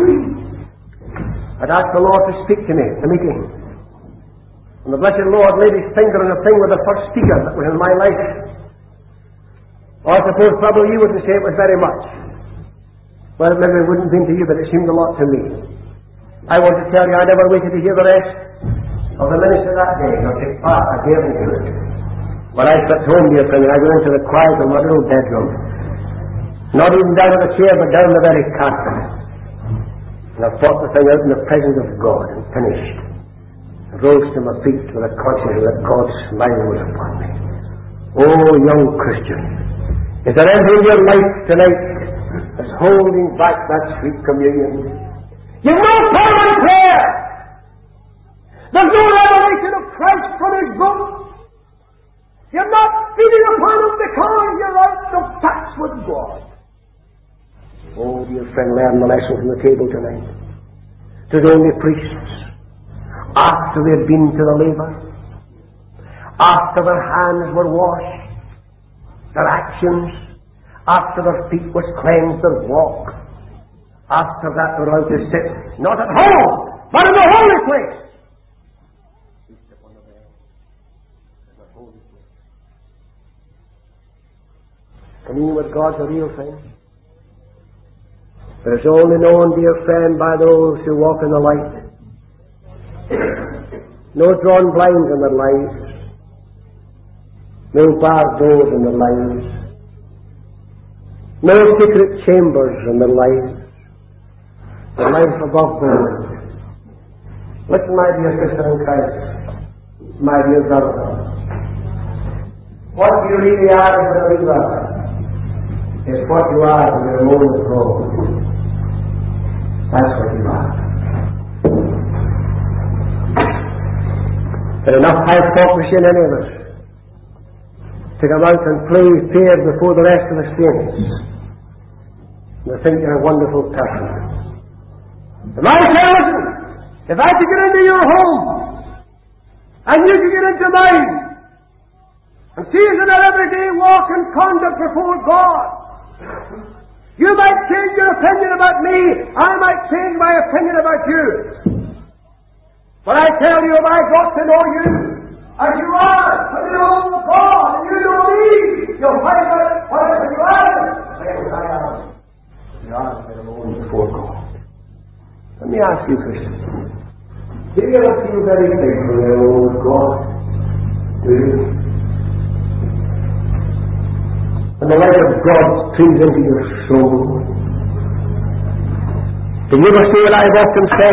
I'd asked the Lord to speak to me at the meeting. And the blessed Lord laid His finger on the thing with the first speaker that was in my life. Oh, I suppose probably you wouldn't say it was very much. Well, maybe it wouldn't have been to you, but it seemed a lot to me. I want to tell you, I never waited to hear the rest of the minister that day, nor take part I gave into it. When I sat home, dear friend, I went into the quiet of my little bedroom. Not even down on the chair, but down the very carpet. And I fought the thing out in the presence of God and finished. I rose to my feet with a consciousness that God's smile was upon me. Oh, young Christian, is there anything in your life tonight that's holding back that sweet communion? You've no power in prayer. There's no revelation of Christ from His book. You're not feeding upon Him because you're out of touch with God. Oh, dear friend, learn the lesson from the table tonight. There's only priests, after they've been to the laver, after their hands were washed, their actions, after their feet was cleansed, their walk, after that they're out to sit, not at home, but in the holy place. Communion with God's a real thing. But it's only known, dear friend, by those who walk in the light. No drawn blinds in their lives. No barred doors in their lives. No secret chambers in their lives. The life above board. Listen, my dear sister in Christ, my dear brother. What you really are as a believer is what you are when you're alone with God. That's what you are. But enough high focus in any of us to come out and play fair before the rest of the saints. They think you're a wonderful person. But my friend, listen, if I could get into your home and you could get into mine and see us in our everyday walk and conduct before God, you might change your opinion about me, I might change my opinion about you. But I tell you, if I got to know you as you are, and you know God, and you know me, you'll find out whatever you are, same as I am. You are alone before God. Let me ask you, Christian, do you ever feel very big when you're alone with God? Do you? And the light of God streams into your soul. Do you ever say what I've often said?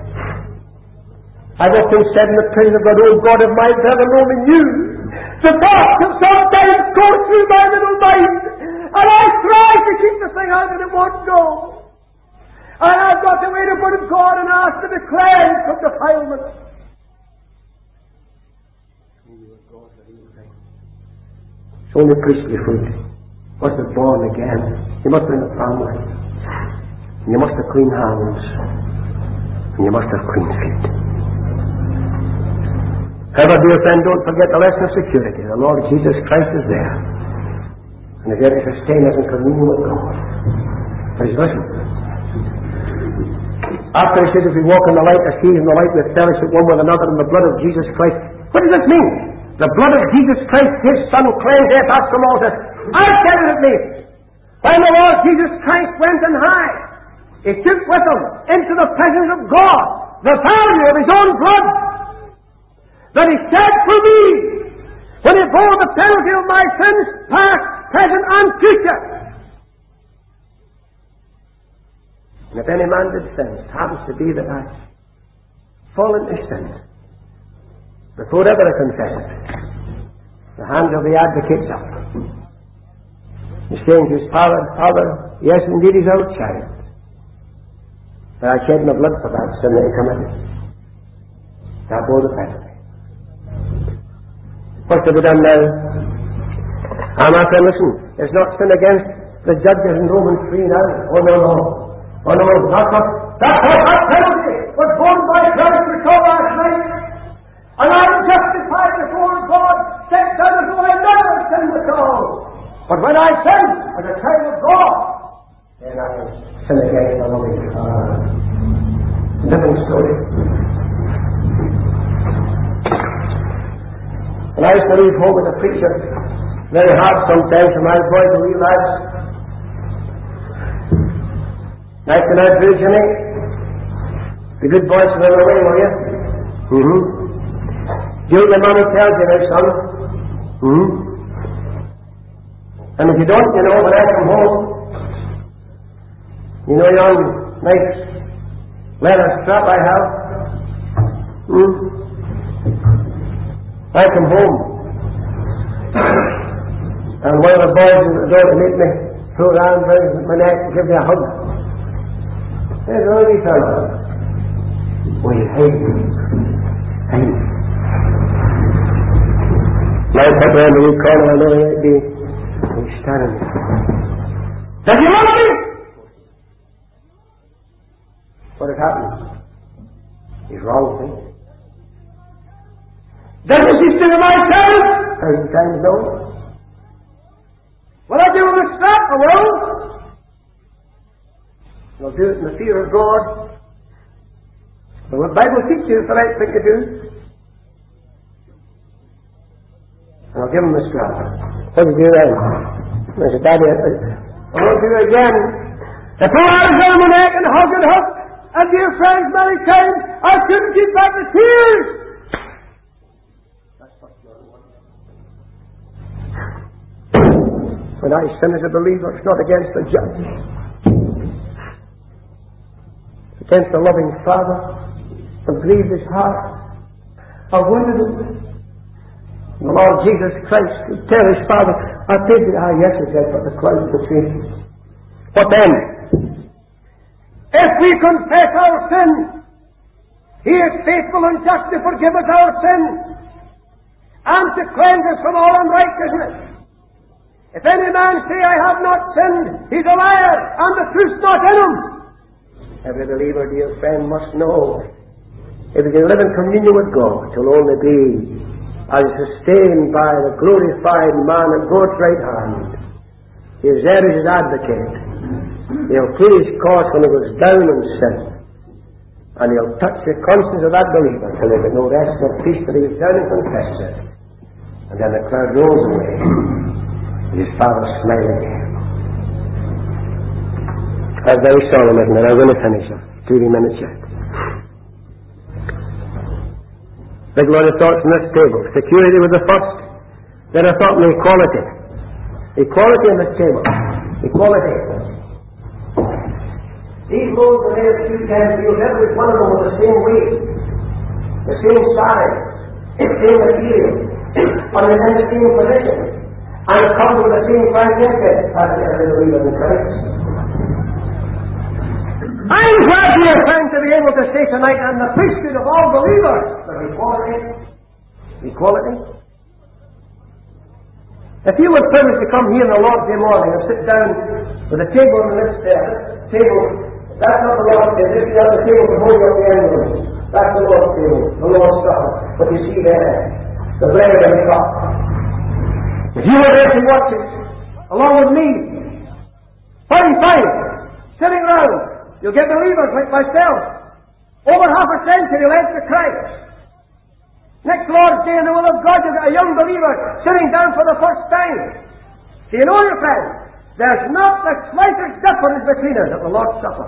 I've often said in the presence of God, oh God, if my brother only knew the thoughts that sometimes go through my little mind, and I try to keep the thing out and it won't go. And I've got defilement. It's only priestly fruit. Must be born again. You must be in the family. And you must have clean hands. And you must have clean feet. However, dear friend, don't forget the lesson of security. The Lord Jesus Christ is there. And is there to sustain us in communion with God. But he's listening. After he says, if we walk in the light as he is in the light, we have fellowship one with another in the blood of Jesus Christ. What does this mean? The blood of Jesus Christ, his Son, cleanseth us from all sin. I said it at least. When the Lord Jesus Christ went on high, he took with him into the presence of God the value of his own blood that he shed for me when he bore the penalty of my sins, past, present, and future. And if any man did sin, it happens to be that I fall into sin. Before ever I confess it, the hand of the advocate's up. He's saying to his father, Father, yes, indeed, he's our child. But I shed my blood for that sin that he committed. I bore the penalty. What's to be done now? Ah, my friend, listen. It's not sin against the judges in Romans three now. Oh, no, no. Oh, no, not that. That's what that penalty was borne by Christ we saw last night. And I am justified before God, set down as though I never sinned at all. But when I sin as a child of God, then I sin against the loving Father. Living story. And I used to leave home as a preacher, very hard sometimes for my boys to realize. Nice to know, Virginie. The good boys from the way, will you? Mm-hmm. Do what your mommy tells you now, son. Mm-hmm. And if you don't, you know, when I come home, you know yon nice leather strap I have? Mm-hmm. I come home, and one of the boys in the door to meet me threw around my neck and give me a hug. There's a lady fellow. Will you hate me? Hate me. Now I put around the wee corner, I know he might be he's standing there. Does he love me? What has happened? He's wrong with me. Doesn't she still my child? Thousand times no. Will I do with the strap? I will. I'll do it in the fear of God. But what the Bible teaches is the right thing to do. And I'll give him the strap. What do you do then? I said, Daddy, I won't do it again. I put arms around my neck and hug and hug. And dear friends, many times I couldn't keep back the tears. When I sin as a believer, it's not against the judge. It's against the loving Father. I've grieved his heart. I've wounded him. And the Lord Jesus Christ would tell his Father, I paid the ah yes, he said, but the cloud between. What then? If we confess our sins, he is faithful and just to forgive us our sins and to cleanse us from all unrighteousness. If any man say, I have not sinned, he's a liar, and the truth's not in him. Every believer, dear friend, must know, if he can live in communion with God, it will only be as sustained by the glorified man at God's right hand. He is there as his advocate. He'll plead his cause when he goes down in sin. And he'll touch the conscience of that believer till he can no rest nor peace till he is down and confesses it. And then the cloud rolls away. His Father smiling again. I'm very solemn, isn't it? I'm going to finish up. Twenty minutes yet. Big lot of thoughts on this table. Security was the first. Then I thought on equality. Equality on this table. Equality. These loaves were made of two ten fields. Every one of them was the same weight, the same size, the same material, and in the same position. And it comes with the same frankincense as every believer in Christ. I'm glad, dear friend, to be able to say tonight, and the priesthood of all believers, there's equality. Equality. If you were privileged to come here on the Lord's Day morning and sit down with a table in the midst there, table, that's not the Lord's Day, this is the other table for holding up the envelope. That's the Lord's table, the Lord's Supper. What you see there, the bread and the cup. If you were there to watch it, along with me, fine, fine, sitting round, you'll get believers like myself, over half a century led to Christ. Next Lord's Day in the will of God, you'll get a young believer sitting down for the first time. Do you know, your friend, there's not the slightest difference between us at the Lord's Supper.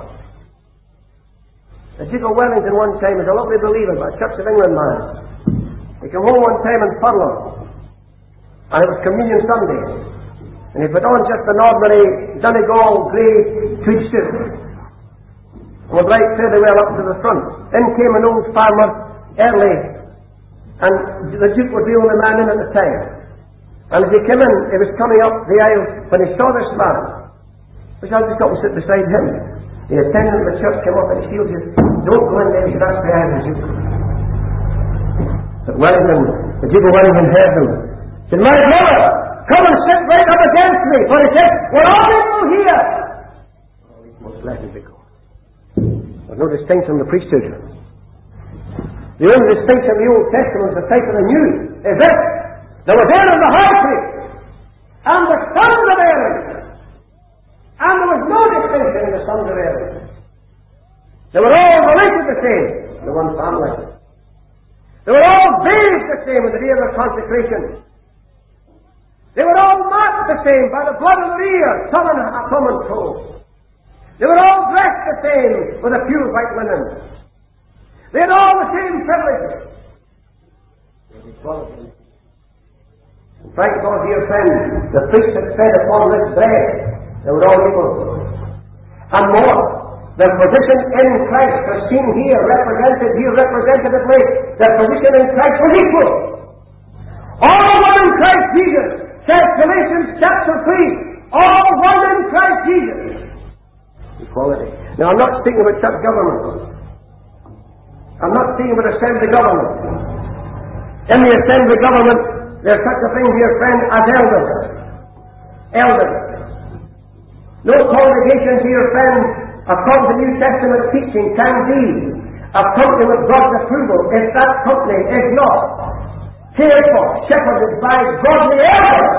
The Duke of Wellington one time was a lovely believer, but a Church of England man. He came home one time in furlough, and it was Communion Sunday, and he put on just an ordinary Donegal grey tweed suit, and went right fairly well up to the front. In came an old farmer early, and the Duke was the only man in at the time. And as he came in, he was coming up the aisle when he saw this man, which I just got to sit beside him. The attendant of the church came up and he said, "Don't go in there, that's the aisle, Duke." But Wellington, the Duke of Wellington heard him. He said, "My brother, come and sit right up against me." For he said, "We're all equal here." Oh, he must let it go. There's no distinction in the priesthood. The only distinction in the Old Testament is the type of the New is this: there was Aaron the high priest, and the sons of Aaron, and there was no distinction in the sons of Aaron. They were all related the same, the one family. They were all bathed the same in the day of their consecration. They were all marked the same by the blood of the ear, thumb and, thumb and toe. They were all dressed the same with a pure white linen. They had all the same privileges. And thank God, dear friend, the priest had fed upon this bread. They were all equal. And more, their position in Christ was seen here, represented here representatively. Their position in Christ was equal. All one in Christ Jesus, says Galatians chapter three, all one in Christ Jesus. Equality. Now, I'm not speaking about church government. I'm not speaking about assembly government. In the assembly government, there's such a thing, dear friend, as elders. Elders. No congregation, dear friend, according to New Testament teaching, can be a company with God's approval if that company is not cared for, shepherded by godly elders.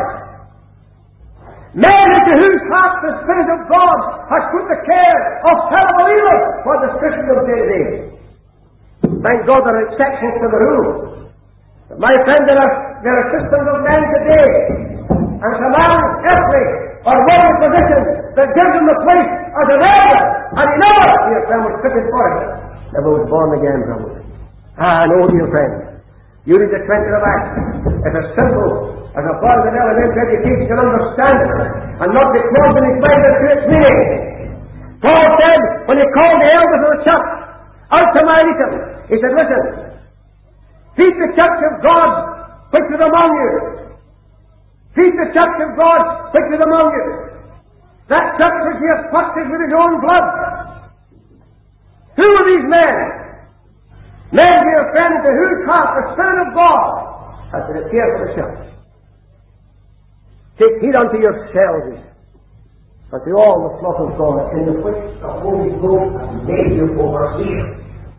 Men into whose hearts the Spirit of God has put the care of fellow believers, what the Scriptures of today. Thank God there are exceptions to the rule. But my friend, there are, there are systems of men today, and it's a man earthly or worldly position that gives him the place as an elder, and he never, dear friend, was fitted for it. Never was born again, brother. Ah, no, dear friend. You read the twenty of Acts. It's as simple as a boy with an elementary education can understand it, and not be closed in his mind to its meaning. Paul said, when he called the elders of the church out to Miletum, he said, "Listen, feed the church of God which is among you. Feed the church of God which is among you. That church which he has purchased with his own blood." Who are these men? Men, dear friend, to whose heart the Spirit of God has been a care for the church. Take heed unto yourselves, and to all the flock of God, in the which the Holy Ghost has made you overseers.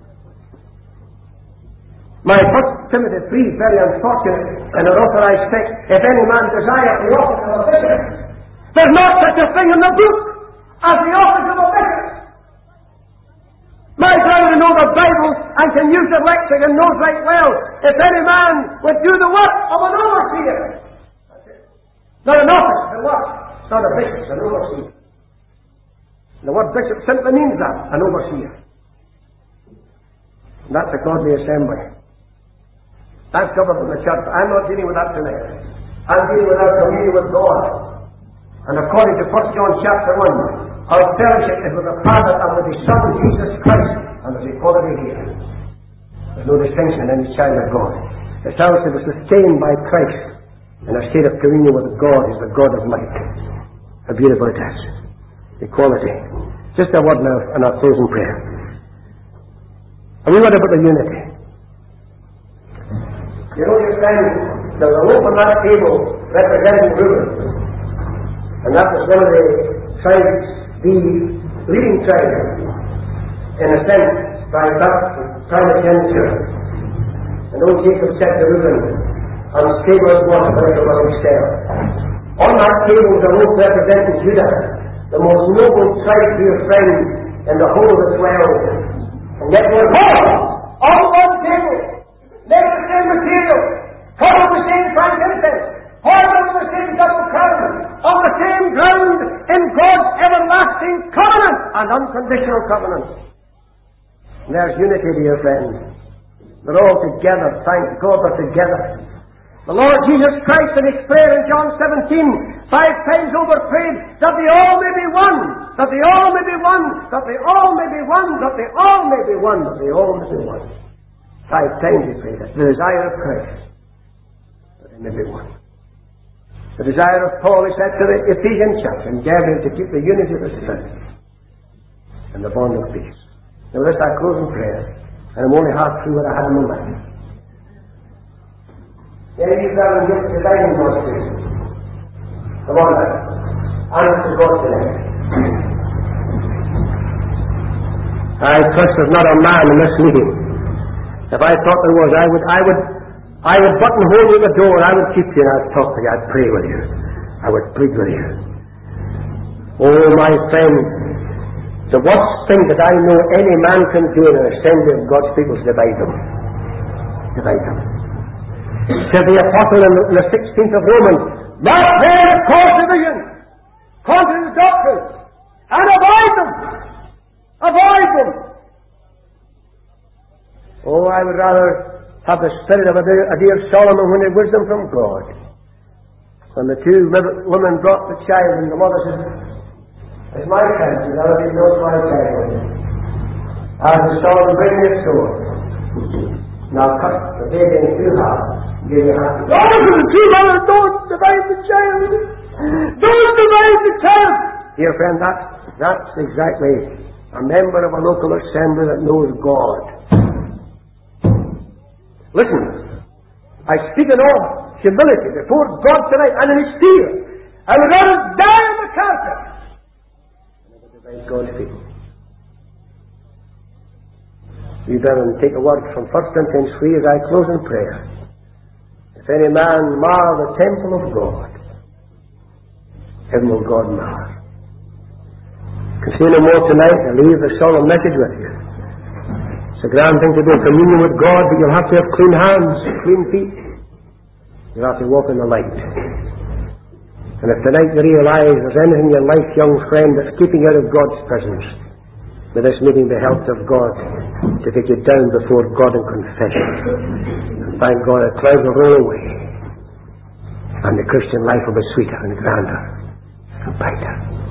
My First Timothy three, very unfortunate and unauthorized text, if any man desire the office of a bishop, there's not such a thing in the book as the office of a bishop. My brother who knows the Bible and can use the lexic and knows right well, if any man would do the work of an overseer. That's it. Not an office, the work. It's not a bishop, it's an overseer. The word bishop simply means that, an overseer. And that's a godly assembly. That's government in the church. I'm not dealing with that tonight. I'm dealing with our communion with God. And according to First John chapter one, our fellowship is with the Father and with His Son, Jesus Christ. And there's equality here. There's no distinction in any child of God. The fellowship is sustained by Christ. And our state of communion with God is the God of light. How beautiful it is. Equality. Just a word now in our closing prayer. And we word about the unity. You know, your friends, there was a loaf on that table representing Reuben. And that was one of the tribes, the leading tribe, in a sense, by that primogeniture. And old Jacob said to Reuben, unstable as water, like a running stare. On that table was a loaf representing Judah, the most noble tribe, dear friend, in the whole of the twelve. And yet we're all on one table, made of the same material, covered with the same frankincense, poured over the same double crown, on the same ground in God's everlasting covenant and unconditional covenant. And there's unity, dear friends. They're all together, thank God they're together. The Lord Jesus Christ in His prayer in John seventeen, five times over prayed that they all may be one, that they all may be one, that they all may be one, that they all may be one, that they all may be one. Five times He prayed it. The desire of Christ, that they may be one. The desire of Paul, he said to the Ephesian church, endeavouring to keep the unity of the Spirit and the bond of peace. Now this is our closing prayer, and I'm only half through what I had in my mind. Then you come and get the dining board, please. Come on now. Answer God tonight. I trust there's not a man in this meeting. If I thought there was, I would, I would, I would buttonhole you at the door, I would keep you, and I'd talk to you, I'd pray with you, I would plead with you. Oh, my friend, the worst thing that I know any man can do in an assembly of God's people is divide them. Divide them. Said the apostle in the sixteenth of Romans, not there to cause division, contrary to doctrine, and avoid them. Avoid them. Oh, I would rather have the spirit of a dear, a dear Solomon when he had wisdom from God. When the two women brought the child, and the mother said, it's my child, and the other said, no, it's my child. I said, Solomon, bring me a sword. Now cut the baby in two halves. Give you half. Oh, the two mothers, don't divide the child. Don't divide the child. Dear friend, that's, that's exactly a member of a local assembly that knows God. Listen, I speak in all humility before God tonight and in His fear. I would rather die on the carpet than ever divide God's people. You better take a word from First Corinthians three as I close in prayer. If any man mar the temple of God, him will God mar. Can say no more tonight. I leave the solemn message with you. It's a grand thing to do communion with God, but you'll have to have clean hands, clean feet. You'll have to walk in the light. And if tonight you realize there's anything in your life, young friend, that's keeping you out of God's presence, may this meeting be helped of God to take you down before God in confession. And thank God a cloud will roll away, and the Christian life will be sweeter and grander and brighter.